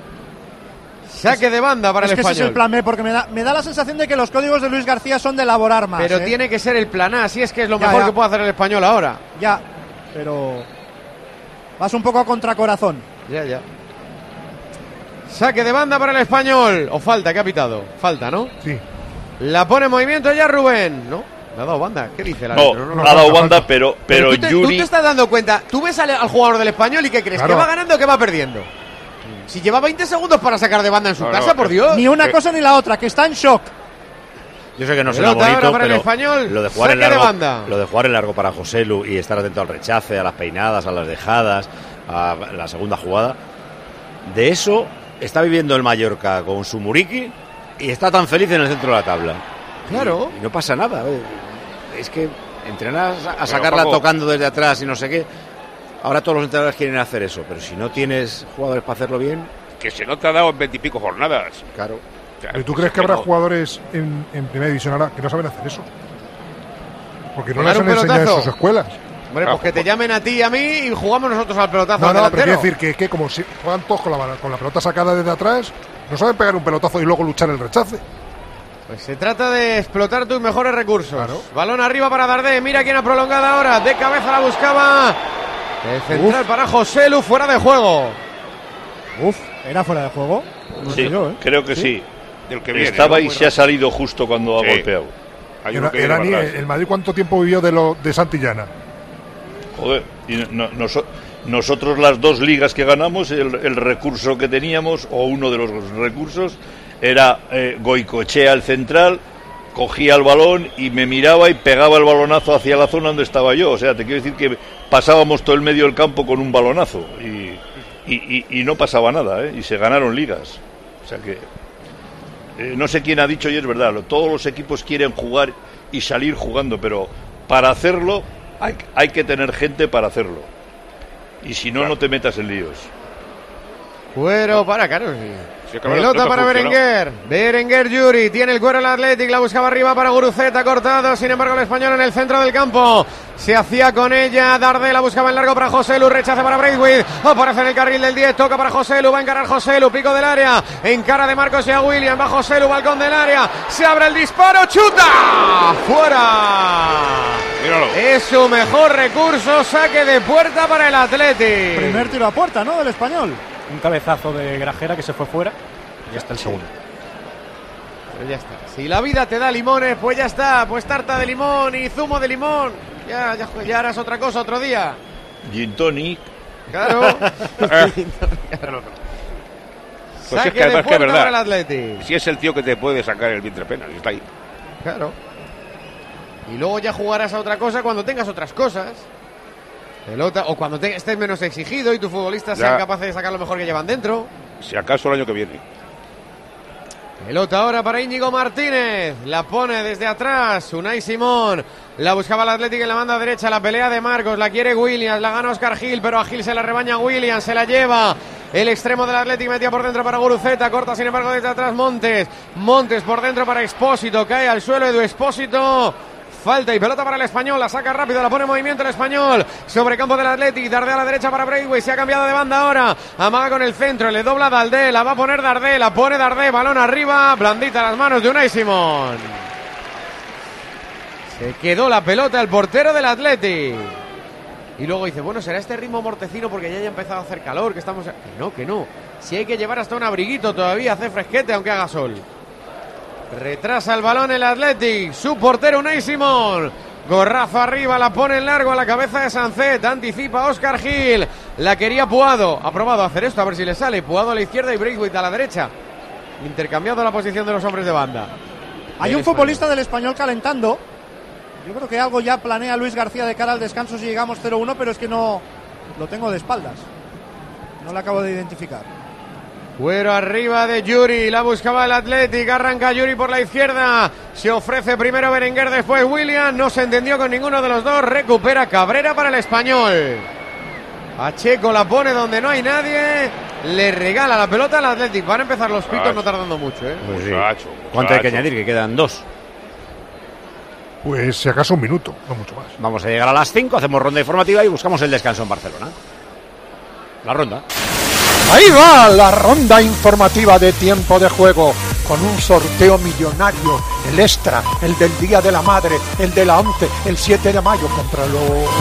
Saque de banda para es el que ese Español. es el plan B, porque me da, me da la sensación de que los códigos de Luis García son de elaborar más. Pero ¿eh? tiene que ser el plan A, si es que es lo Ya, mejor ya. que puede hacer el Español ahora. Ya, pero vas un poco a contracorazón. Ya, ya. Saque de banda para el Español. O falta, que ha pitado. Falta, ¿no? Sí. La pone en movimiento ya Rubén. ¿No? Le ha dado banda. ¿Qué dice la No, no, no, ha dado banda, pero, pero, pero tú, te, Yuri... tú te estás dando cuenta. Tú ves al, al jugador del Español y ¿qué crees? Claro. ¿Que va ganando o que va perdiendo? Si lleva veinte segundos para sacar de banda en su no, casa, no, por Dios. Ni una cosa ni la otra, que está en shock. Yo sé que no será Pelota ahora bonito, para el pero Español, lo de jugar en saque de largo, banda. lo de jugar en largo para Joselu y estar atento al rechace, a las peinadas, a las dejadas, a la segunda jugada, de eso está viviendo el Mallorca con su Muriqui y está tan feliz en el centro de la tabla. Claro. Y, y no pasa nada. Es que entrenar a, a sacarla Paco, tocando desde atrás y no sé qué. Ahora todos los entrenadores quieren hacer eso, pero si no tienes jugadores para hacerlo bien, que se no te ha dado en veintipico jornadas. Claro. ¿Pero tú crees que habrá jugadores en, en primera división ahora que no saben hacer eso? Porque no les ¿Pegar han un enseñado en pelotazo? sus escuelas. Hombre, pues que te llamen a ti y a mí y jugamos nosotros al pelotazo. No, al no, pero delantero. quiero decir que, que como si juegan todos con la, con la pelota sacada desde atrás, no saben pegar un pelotazo y luego luchar el rechace. Pues se trata de explotar tus mejores recursos. Claro. Balón arriba para Dardé. Mira quién ha prolongado ahora. De cabeza la buscaba. El central Uf. para Joselu, fuera de juego. Uf, ¿era fuera de juego? No sí, sé yo, ¿eh? Creo que sí. sí. Del que viene, Estaba ¿no? y Bueno. se ha salido justo cuando Sí. ha golpeado. Era, era ni, el Madrid, ¿cuánto tiempo vivió de lo de Santillana? Joder, y no, no, nosotros las dos ligas que ganamos, el, el recurso que teníamos, o uno de los recursos, era eh, Goicoechea, el central, cogía el balón y me miraba y pegaba el balonazo hacia la zona donde estaba yo. O sea, te quiero decir que pasábamos todo el medio del campo con un balonazo y, y, y, y no pasaba nada, ¿eh? Y se ganaron ligas. O sea que... Eh, no sé quién ha dicho y es verdad, lo, todos los equipos quieren jugar y salir jugando, pero para hacerlo hay, hay que tener gente para hacerlo. Y si no, claro. no te metas en líos. Cuero para Caro. Sí, pelota para Berenguer. Berenguer Yuri. Tiene el cuero el Athletic. La buscaba arriba para Guruceta. Cortado. Sin embargo, el español en el centro del campo. Se hacía con ella. Dardé la buscaba en largo para Joselu. Rechaza para Braithwaite. Aparece en el carril del diez. Toca para Joselu. Va a encarar Joselu. Pico del área. Encara de Marcos y a William. Va Joselu. Balcón del área. Se abre el disparo. ¡Chuta! ¡Fuera! Míralo. Es su mejor recurso. Saque de puerta para el Athletic. Primer tiro a puerta, ¿no? Del español. Un cabezazo de Grajera que se fue fuera y ya está el segundo. Pero ya está. Si la vida te da limones, pues ya está. Pues tarta de limón y zumo de limón. Ya, ya, ya harás otra cosa otro día. Gin tonic. Claro. Pues es que además que es verdad. Si es el tío que te puede sacar el vientre pena, está ahí. Claro. Y luego ya jugarás a otra cosa cuando tengas otras cosas. Pelota, o cuando te, estés menos exigido y tus futbolistas ya sean capaces de sacar lo mejor que llevan dentro. Si acaso el año que viene. Pelota ahora para Íñigo Martínez. La pone desde atrás Unai Simón. La buscaba el Atlético en la banda derecha. La pelea de Marcos. La quiere Williams. La gana Oscar Gil. Pero a Gil se la rebaña Williams. Se la lleva. El extremo del Atlético metía por dentro para Guruceta. Corta sin embargo desde atrás Montes. Montes por dentro para Expósito. Cae al suelo Edu Expósito. Falta y pelota para el español, la saca rápido, la pone en movimiento el español, sobre campo del Athletic, Dardé a la derecha para Braithwaite, se ha cambiado de banda ahora, amaga con el centro, le dobla Dardé, la va a poner Dardé, la pone Dardé, balón arriba, blandita las manos de Unai Simón. Se quedó la pelota el portero del Athletic. Y luego dice, bueno, será este ritmo mortecino porque ya haya empezado a hacer calor, que estamos... Que no, que no, si hay que llevar hasta un abriguito todavía, hace fresquete aunque haga sol. Retrasa el balón el Athletic. Su portero Unai Simón. Gorrazo arriba, la pone en largo a la cabeza de Sancet. Anticipa Oscar Gil. La quería Puado. Ha probado a hacer esto, a ver si le sale. Puado a la izquierda y Braithwaite a la derecha. Intercambiando la posición de los hombres de banda. Hay un futbolista del español calentando. Yo creo que algo ya planea Luis García de cara al descanso si llegamos cero uno, pero es que no lo tengo de espaldas. No lo acabo de identificar. Cuero arriba de Yuri, la buscaba el Athletic, arranca Yuri por la izquierda, se ofrece primero Berenguer, después William, no se entendió con ninguno de los dos, recupera Cabrera para el español. Pacheco la pone donde no hay nadie, le regala la pelota al Athletic, van a empezar los pitos no tardando mucho, ¿eh? Pues sí. ¿Cuánto hay que añadir? Que quedan dos. Pues si acaso un minuto, no mucho más. Vamos a llegar a las cinco, hacemos ronda informativa y buscamos el descanso en Barcelona. La ronda. Ahí va la ronda informativa de tiempo de juego, con un sorteo millonario, el extra, el del Día de la Madre, el de la once, el siete de mayo, cómpralo.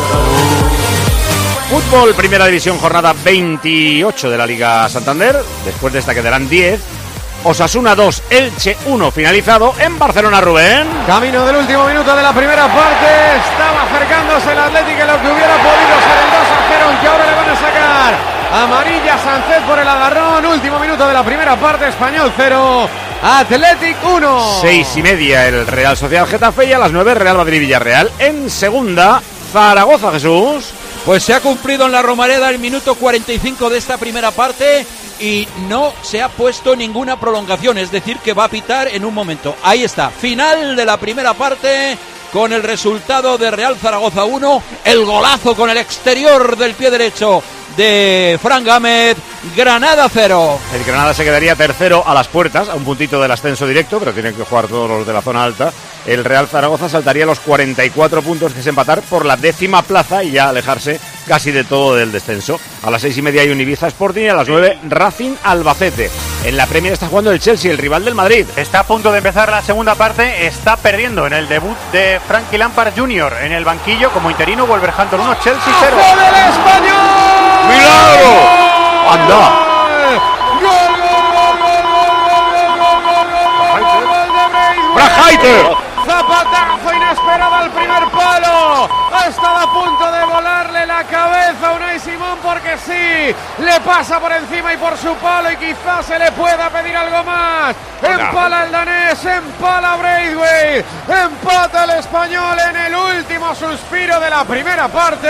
Fútbol, Primera División, jornada veintiocho de la Liga Santander. Después de esta quedarán diez. Osasuna dos, Elche uno, finalizado en Barcelona, Rubén. Camino del último minuto de la primera parte. Estaba acercándose el Atlético en lo que hubiera podido ser el dos a cero, aunque ahora le van a sacar amarilla Sánchez por el agarrón. Último minuto de la primera parte. Español cero, Atlético uno. Seis y media el Real Sociedad Getafe y a las nueve Real Madrid Villarreal. En segunda, Zaragoza, Jesús. Pues se ha cumplido en la Romareda el minuto cuarenta y cinco de esta primera parte y no se ha puesto ninguna prolongación, es decir, que va a pitar en un momento. Ahí está, final de la primera parte con el resultado de Real Zaragoza uno, el golazo con el exterior del pie derecho de Fran Gámez, Granada cero. El Granada se quedaría tercero a las puertas, a un puntito del ascenso directo, pero tienen que jugar todos los de la zona alta. El Real Zaragoza saltaría los cuarenta y cuatro puntos, que es empatar por la décima plaza y ya alejarse casi de todo del descenso. A las seis y media hay un Ibiza Sporting y a las nueve Racing Albacete. En la Premier está jugando el Chelsea, el rival del Madrid. Está a punto de empezar la segunda parte, está perdiendo en el debut de Frankie Lampard junior en el banquillo como interino. Wolverhampton uno, Chelsea cero. ¡Gol del Español! ¡Milagro! ¡Anda! ¡Gol, gol, gol, gol, gol, gol, gol, gol, gol de Braithwaite! ¡Braithwaite! Zapatazo inesperado al primer palo. Ha estado a punto de volarle la cabeza a Unai Simón porque sí, le pasa por encima y por su palo y quizás se le pueda pedir algo más. Empala el danés, empala Braithwaite, empata el español en el último suspiro de la primera parte.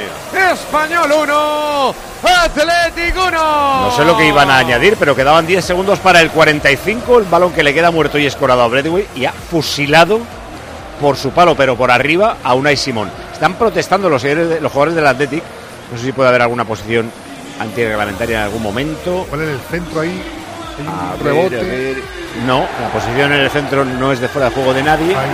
Español uno, Atlético uno. No sé lo que iban a añadir, pero quedaban diez segundos para el cuarenta y cinco. El balón que le queda muerto y escorado a Braithwaite y ha fusilado por su palo, pero por arriba a Unai Simón. Están protestando los, los jugadores del Athletic. No sé si puede haber alguna posición antirreglamentaria en algún momento. ¿Cuál es el centro ahí? A Un ver, rebote. a ver. No, la posición en el centro no es de fuera de juego de nadie. Ahí.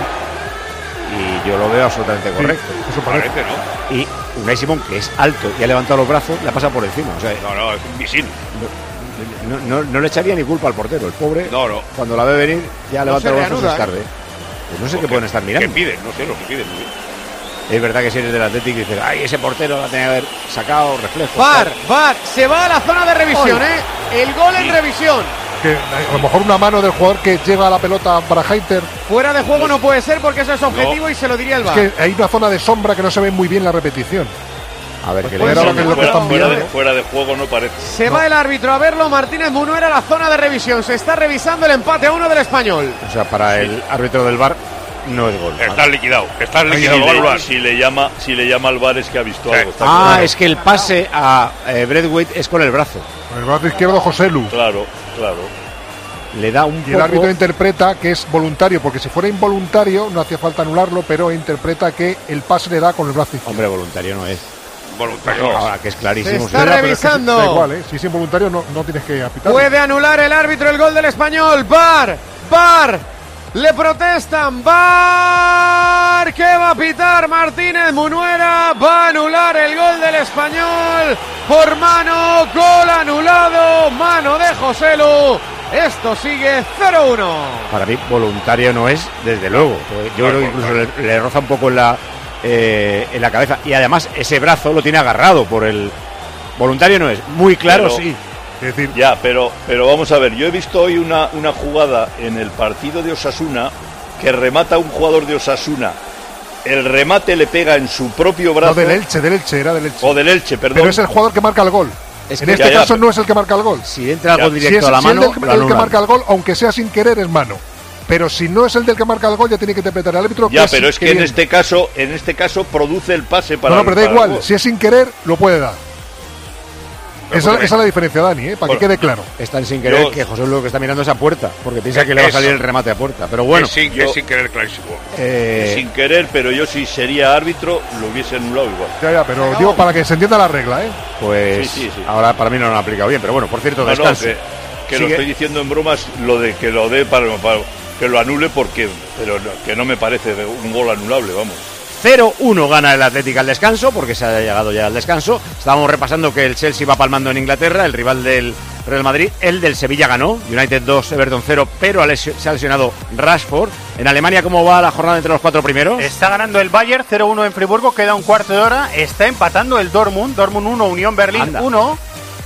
Y yo lo veo absolutamente Sí, correcto. eso parece, ¿no? Y Unai Simón, que es alto y ha levantado los brazos, le ha pasado por encima. O sea, No, no, es un misil. no, no, no le echaría ni culpa al portero. El pobre, No, no. cuando la ve venir, ya No levanta se los brazos reanuda, es tarde. Pues no sé qué pueden estar mirando. ¿Qué piden? No sé lo que piden. Es verdad que si eres del Atlético dices, ay, ese portero la tenía que haber sacado, reflejo. VAR, VAR, se va a la zona de revisión, ¿eh? El gol en revisión. Que a lo mejor una mano del jugador que lleva la pelota para Haiter. Fuera de juego no puede ser porque eso es objetivo y se lo diría el Es VAR. que hay una zona de sombra que no se ve muy bien la repetición. A ver, que Pues le fuera, que es lo que están fuera, de, mirando. fuera de juego no parece. Se va el árbitro a verlo, Martínez Munuera a la zona de revisión. Se está revisando el empate a uno del Español. O sea, para el árbitro del V A R no es gol. Está liquidado. Está Si liquidado. lo va a le, anular. si le llama, si le llama al V A R es que ha visto algo. está Ah, claro. es que el pase a eh, Braithwaite es con el brazo. Con el brazo izquierdo José Lu. Claro, claro. Le da un Y poco... el árbitro interpreta que es voluntario, porque si fuera involuntario no hacía falta anularlo, pero interpreta que el pase le da con el brazo izquierdo. Hombre, voluntario no es. Voluntario. Ahora que es clarísimo. Se está Ya, pero es que revisando. da igual, ¿eh? Si es involuntario no, no tienes que apitar. Puede anular el árbitro el gol del Español. VAR, VAR. Le protestan. VAR. ¿Qué va a pitar Martínez Munuera? Va a anular el gol del Español por mano. Gol anulado. Mano de José Lu. Esto sigue cero uno. Para mí, voluntario no es, desde luego. Yo creo que incluso le, le roza un poco en la, eh, en la cabeza. Y además, ese brazo lo tiene agarrado por el... Voluntario no es. Muy claro, Pero- sí. Es decir, Ya, pero, pero vamos a ver, yo he visto hoy una, una jugada en el partido de Osasuna que remata un jugador de Osasuna. El remate le pega en su propio brazo. no, del Elche, del Elche, era del Elche. O del Elche, perdón. Pero es el jugador que marca el gol. Es en que- este ya, ya, caso pero- no es el que marca el gol. Si entra algo Ya, Si directo es, a la si es mano, el, lo del- el que anulan. marca el gol, aunque sea sin querer, es mano. Pero si no es el del que marca el gol, ya tiene que interpretar el árbitro. Ya, que pero sin es que en querer. este caso, en este caso produce el pase para No, no, pero da para el igual. gol. Si es sin querer, lo puede dar. Esa, porque- esa es la diferencia, Dani, ¿eh? para Bueno, que quede claro. Están sin querer Yo- que José lo que está mirando esa puerta, porque piensa que le va a Eso. salir el remate a puerta. Pero bueno, es, sin, yo- es sin querer clarísimo. eh, Sin querer, pero yo si sería árbitro lo hubiese anulado igual. Ya, ya, pero digo para que se entienda la regla, ¿eh? pues Sí, sí, sí. ahora para mí no lo han aplicado bien. Pero bueno, por cierto, No, no, descanso. que, que lo Sigue. estoy diciendo en bromas, lo de que lo dé para, para- que lo anule porque, pero no- que no me parece un gol anulable, vamos. cero uno gana el Atlético al descanso, porque se ha llegado ya al descanso. Estábamos repasando que el Chelsea va palmando en Inglaterra, el rival del Real Madrid. El del Sevilla ganó, United dos, Everton cero, pero ha lesio- se ha lesionado Rashford. En Alemania, ¿cómo va la jornada entre los cuatro primeros? Está ganando el Bayern cero uno en Friburgo, queda un cuarto de hora. Está empatando el Dortmund, Dortmund uno, Unión Berlín Anda. uno.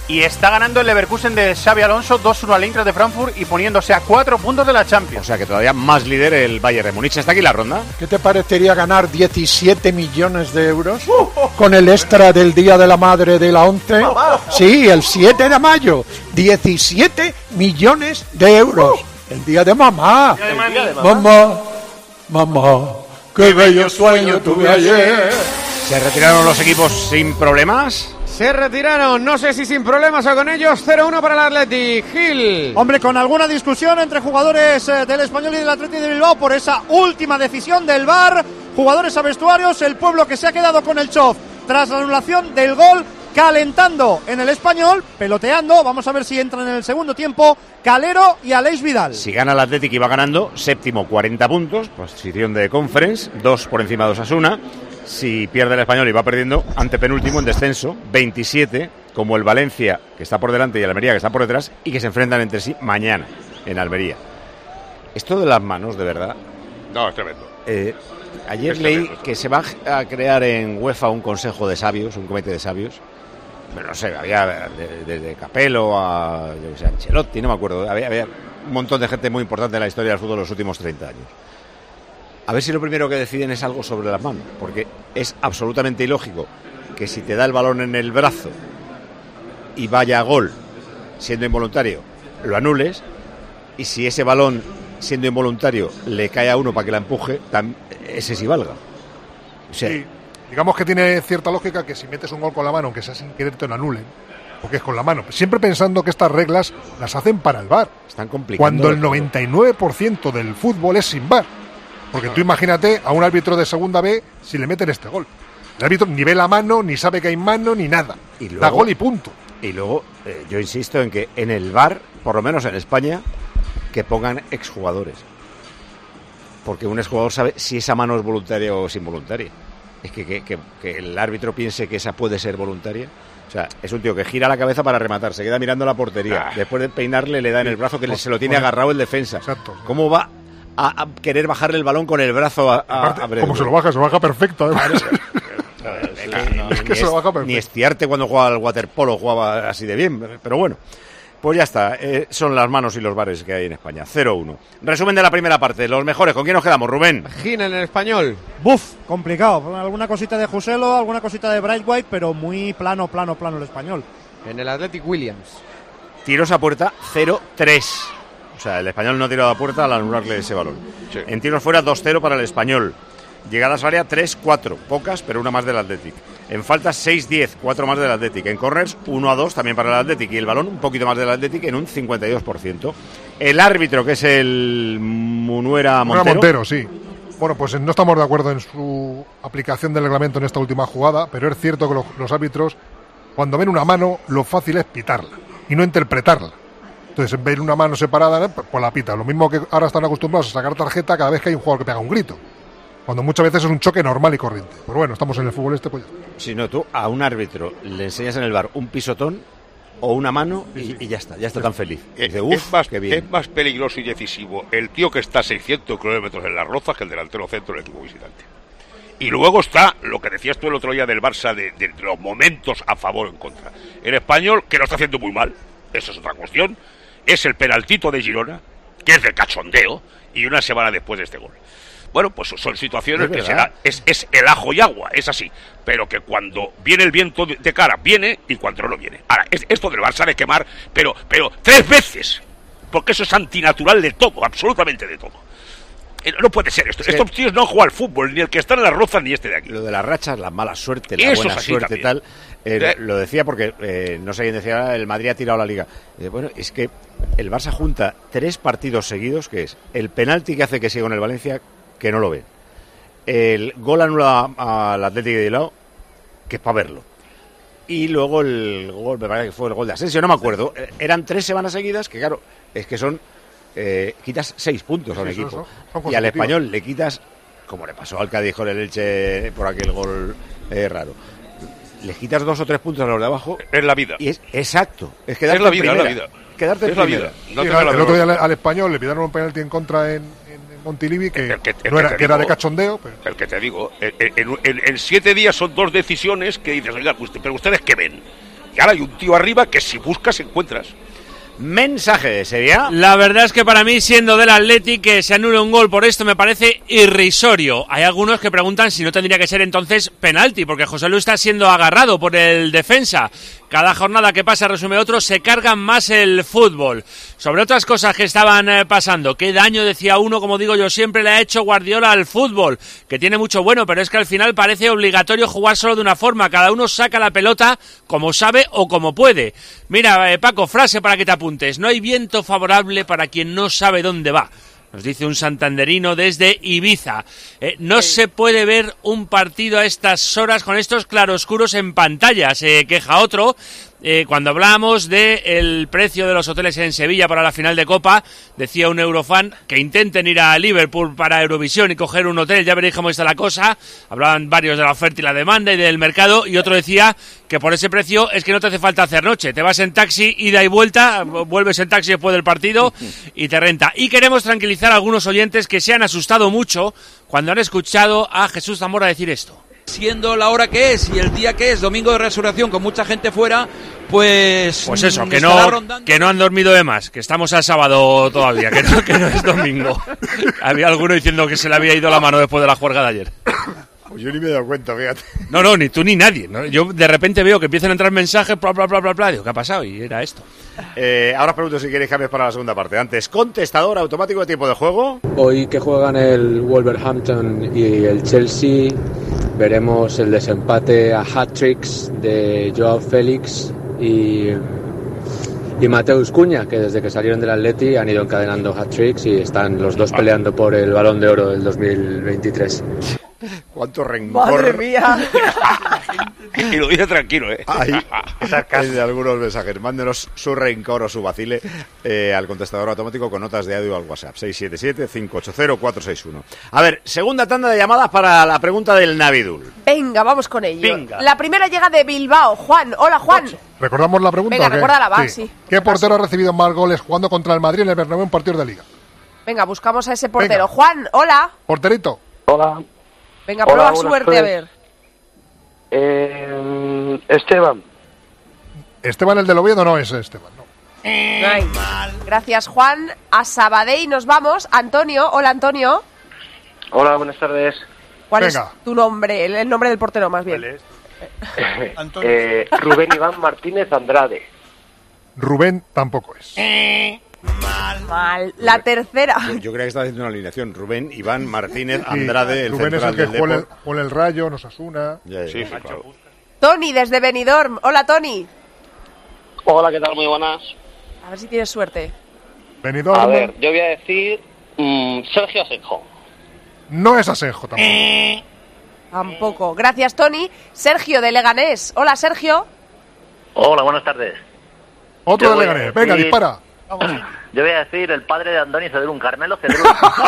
Y está ganando el Leverkusen de Xabi Alonso dos uno al Eintracht de Frankfurt y poniéndose a cuatro puntos de la Champions. O sea que todavía más líder el Bayern de Múnich. ¿Está aquí la ronda? ¿Qué te parecería ganar diecisiete millones de euros con el extra del Día de la Madre de la once? Sí, el siete de mayo. diecisiete millones de euros. El día de mamá. Mamá, mamá, qué bello sueño tuve ayer. ¿Se retiraron los equipos sin problemas? Se retiraron, no sé si sin problemas o con ellos, cero uno para el Athletic. Gil. Hombre, con alguna discusión entre jugadores eh, del Español y del Athletic de Bilbao por esa última decisión del V A R. Jugadores a vestuarios, el pueblo que se ha quedado con el chof tras la anulación del gol, calentando en el Español, peloteando. Vamos a ver si entran en el segundo tiempo Calero y Aleix Vidal. Si gana el Athletic y va ganando, séptimo, cuarenta puntos, posición de Conference, dos por encima de Osasuna. Si pierde el Español y va perdiendo, antepenúltimo en descenso, veintisiete, como el Valencia, que está por delante, y el Almería, que está por detrás, y que se enfrentan entre sí mañana en Almería. Esto de las manos, de verdad. No, es tremendo. Eh, ayer es leí tremendo. que se va a crear en UEFA un consejo de sabios, un comité de sabios. Pero no sé, había desde de Capello a yo que sé, Ancelotti, no me acuerdo. Había, había un montón de gente muy importante en la historia del fútbol de los últimos treinta años. A ver si lo primero que deciden es algo sobre las manos, porque es absolutamente ilógico que si te da el balón en el brazo y vaya a gol siendo involuntario, lo anules, y si ese balón siendo involuntario le cae a uno para que la empuje, tam- ese sí valga. O sea, Sí, digamos que tiene cierta lógica que si metes un gol con la mano, aunque sea sin querer, te lo anulen, porque es con la mano. Siempre pensando que estas reglas las hacen para el V A R. Están complicando. Cuando el noventa y nueve por ciento del fútbol es sin V A R. Porque tú imagínate a un árbitro de segunda B si le meten este gol. El árbitro ni ve la mano, ni sabe que hay mano, ni nada. Y luego, da gol y punto. Y luego, eh, yo insisto en que en el V A R, por lo menos en España, que pongan exjugadores. Porque un exjugador sabe si esa mano es voluntaria o es involuntaria. Es que, que, que, que el árbitro piense que esa puede ser voluntaria. O sea, es un tío que gira la cabeza para rematar, se queda mirando la portería. Ah. Después de peinarle, le da en el brazo que Pues, se lo tiene pues, agarrado el defensa. Exacto. ¿Cómo va a, a querer bajarle el balón con el brazo a, a, Aparte, a Brede? como se lo baja, se lo baja perfecto. además. Es que, no, es que ni, se lo baja es, perfecto. ni Estiarte cuando jugaba al waterpolo jugaba así de bien, pero bueno, pues ya está, eh, son las manos y los bares que hay en España. cero uno. Resumen de la primera parte, los mejores, ¿con quién nos quedamos, Rubén? Gil en el Español. Buf, complicado. Alguna cosita de Joselo, alguna cosita de Brightwhite, pero muy plano, plano, plano el Español. En el Athletic Williams. Tiros a puerta cero tres. O sea, el Español no ha tirado a puerta al anularle ese balón. Sí. En tiros fuera dos cero para el Español. Llegadas al área tres cuatro, pocas, pero una más del Athletic. En faltas seis diez, cuatro más del Athletic. En corners uno a dos también para el Athletic. Y el balón un poquito más del Athletic en un cincuenta y dos por ciento. El árbitro, que es el Munuera Montero. Montero. Montero, sí. Bueno, pues no estamos de acuerdo en su aplicación del reglamento en esta última jugada, pero es cierto que los, los árbitros, cuando ven una mano, lo fácil es pitarla y no interpretarla. Entonces, en ver una mano separada, pues la pita. Lo mismo que ahora están acostumbrados a sacar tarjeta cada vez que hay un jugador que pega un grito. Cuando muchas veces es un choque normal y corriente. Pero bueno, estamos en el fútbol este, pues ya. Si no, tú a un árbitro le enseñas en el bar un pisotón o una mano y, y ya está, ya está tan feliz. Y dice, es, "Uf, más, qué bien". es más peligroso y decisivo el tío que está a seiscientos kilómetros en las rozas que el delantero centro del equipo visitante. Y luego está lo que decías tú el otro día del Barça, de, de los momentos a favor o en contra. El Español, que lo está haciendo muy mal, eso es otra cuestión, es el penaltito de Girona, que es de cachondeo, y una semana después de este gol. Bueno, pues son situaciones Es que verdad. será, es, es el ajo y agua, es así. Pero que cuando viene el viento de, de cara, viene, y cuando no, no viene. Ahora, es, esto del Barça de quemar, pero, pero tres veces, porque eso es antinatural de todo, absolutamente de todo. Eh, No puede ser esto. Sí. Estos tíos no han jugado al fútbol, ni el que está en las rozas, ni este de aquí. Lo de las rachas, la mala suerte, la Eso buena es así suerte también. tal. eh, Eh. Lo decía porque eh, no sé quién decía, el Madrid ha tirado la liga. Eh, bueno, es que el Barça junta tres partidos seguidos, que es el penalti que hace que siga con el Valencia, que no lo ve. El gol anula al Atlético de Bilbao, que es para verlo. Y luego el gol, me parece que fue el gol de Asensio, no me acuerdo. Eh, Eran tres semanas seguidas, que claro, es que son... Eh, quitas seis puntos a un Sí, equipo. son- son Y al consecutivos. Español le quitas, como le pasó al Cádiz con el Elche por aquel gol eh, raro, le quitas dos o tres puntos a los de abajo. Es la vida. Y es exacto. Es quedarte Es la en vida, es la primera. vida. Quedarte en Es la primera. vida. No Sí, te el, da la el otro día menor. al, al Español le pidieron un penalti en contra en, en Montilivi que, El que- el no que era, te que era de digo. cachondeo, pero El que te digo, en, en- en- en siete días son dos decisiones que dices, oiga, usted- pero ustedes qué ven. porque ahora hay un tío arriba que si buscas encuentras. Mensaje, ¿sería? La verdad es que para mí, siendo del Athletic, que se anule un gol por esto me parece irrisorio. Hay algunos que preguntan si no tendría que ser entonces penalti, porque José Luis está siendo agarrado por el defensa. Cada jornada que pasa, resume otro, se cargan más el fútbol. Sobre otras cosas que estaban eh, pasando, qué daño, decía uno, como digo yo siempre, le ha hecho Guardiola al fútbol, que tiene mucho bueno, pero es que al final parece obligatorio jugar solo de una forma. Cada uno saca la pelota como sabe o como puede. Mira, eh, Paco, frase para que te apuntes: no hay viento favorable para quien no sabe dónde va. Nos dice un santanderino desde Ibiza. Eh, no sí. se puede ver un partido a estas horas con estos claroscuros en pantalla, se queja otro. Eh, cuando hablamos del precio de los hoteles en Sevilla para la final de Copa, decía un eurofan que intenten ir a Liverpool para Eurovisión y coger un hotel, ya veréis cómo está la cosa. Hablaban varios de la oferta y la demanda y del mercado, y otro decía que por ese precio es que no te hace falta hacer noche, te vas en taxi, ida y vuelta, vuelves en taxi después del partido y te renta. Y queremos tranquilizar a algunos oyentes que se han asustado mucho cuando han escuchado a Jesús Zamora decir esto. Siendo la hora que es y el día que es, domingo de resurrección, con mucha gente fuera, pues... Pues eso, que no, que no han dormido de más, que estamos a sábado todavía, que no, que no es domingo. Había alguno diciendo que se le había ido la mano después de la juerga de ayer. Pues yo ni me he dado cuenta, fíjate. No, no, ni tú ni nadie, ¿no? Yo de repente veo que empiezan a entrar mensajes, bla, bla, bla, bla, bla, digo, ¿qué ha pasado? Y era esto. Eh, ahora os pregunto si queréis cambios para la segunda parte. Antes, contestador automático de tiempo de juego. Hoy que juegan el Wolverhampton y el Chelsea, veremos el desempate a hat-tricks de Joao Félix y, y Mateus Cunha, que desde que salieron del Atleti han ido encadenando hat-tricks y están los dos peleando por el Balón de Oro del dos mil veintitrés. Cuánto rencor. Madre mía. Y lo dice tranquilo, ¿eh? Ahí, de algunos mensajes. Mándenos su rencor o su vacile eh, al contestador automático con notas de audio al WhatsApp. seis siete siete, cinco ocho cero, cuatro seis uno. A ver, segunda tanda de llamadas para la pregunta del Navidul. Venga, vamos con ello. Venga. La primera llega de Bilbao. Juan, hola Juan. ¿Recordamos la pregunta? Venga, recuérdala, va, sí. ¿Qué portero ha recibido más goles jugando contra el Madrid en el Bernabéu en partidos de Liga? Venga, buscamos a ese portero. Venga. Juan, hola. Porterito. Hola. Venga, prueba Hola, suerte, tardes. a ver. Eh, Esteban. Esteban, el del Oviedo, no es Esteban, no. Ay. Gracias, Juan. A Sabadell nos vamos. Antonio, hola Antonio. Hola, buenas tardes. ¿Cuál Venga. es tu nombre? El, el nombre del portero, más bien. Eh, Rubén Iván Martínez Andrade. Rubén tampoco es. Mal. La tercera. Yo, yo creía que estaba haciendo una alineación. Rubén, Iván, Martínez, Andrade, el Rubén es central el que del juega el, Depor. juega el Rayo, nos Asuna. Ya, ya, Sí, ya. sí, claro. Tony, desde Benidorm. Hola, Tony. Hola, ¿qué tal? Muy buenas. A ver si tienes suerte. Benidorm. A ver, yo voy a decir mmm, Sergio Asenjo. No es Asenjo tampoco. Tampoco. Gracias, Tony. Sergio, de Leganés. Hola, Sergio. Hola, buenas tardes. Otro Yo de voy a Leganés. Venga, decir- dispara. Yo voy a decir el padre de Andoni Cedrún, Carmelo Cedrún.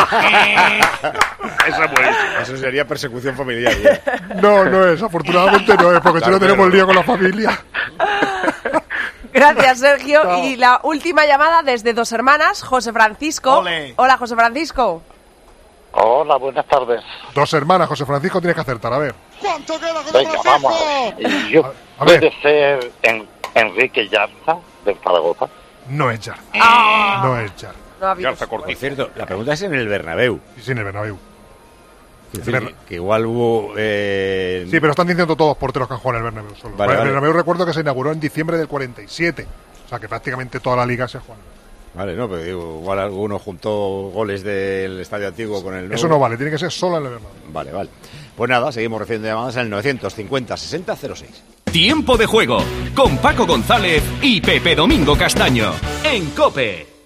Eso es buenísimo. Eso sería persecución familiar. ya. No, no es. Afortunadamente no es, porque si Claro, no tenemos claro. lío con la familia. Gracias, Sergio. Chao. Y la última llamada desde Dos Hermanas, José Francisco. Ole. Hola, José Francisco. Hola, buenas tardes. Dos hermanas, José Francisco, tienes que acertar. A ver. Venga, vamos. Yo A ver. puede ser en- Enrique Yarza, del Zaragoza. No es Yarza. Ah. No es Yarza. No ha habido Yarza Corti. Cierto, la pregunta es en el Bernabéu. Sí, sí, en el Bernabéu. Es decir, que, que igual hubo... Eh... Sí, pero están diciendo todos porteros que han jugado en el Bernabéu solo. Vale, el vale. Bernabéu recuerdo que se inauguró en diciembre del cuarenta y siete. O sea, que prácticamente toda la liga se juega. Vale, no, pero digo, igual alguno juntó goles del estadio antiguo con el nuevo. Eso no vale, tiene que ser solo en el Bernabéu. Vale, vale. Pues nada, seguimos recibiendo llamadas en el novecientos cincuenta sesenta cero seis. Tiempo de juego con Paco González y Pepe Domingo Castaño en COPE.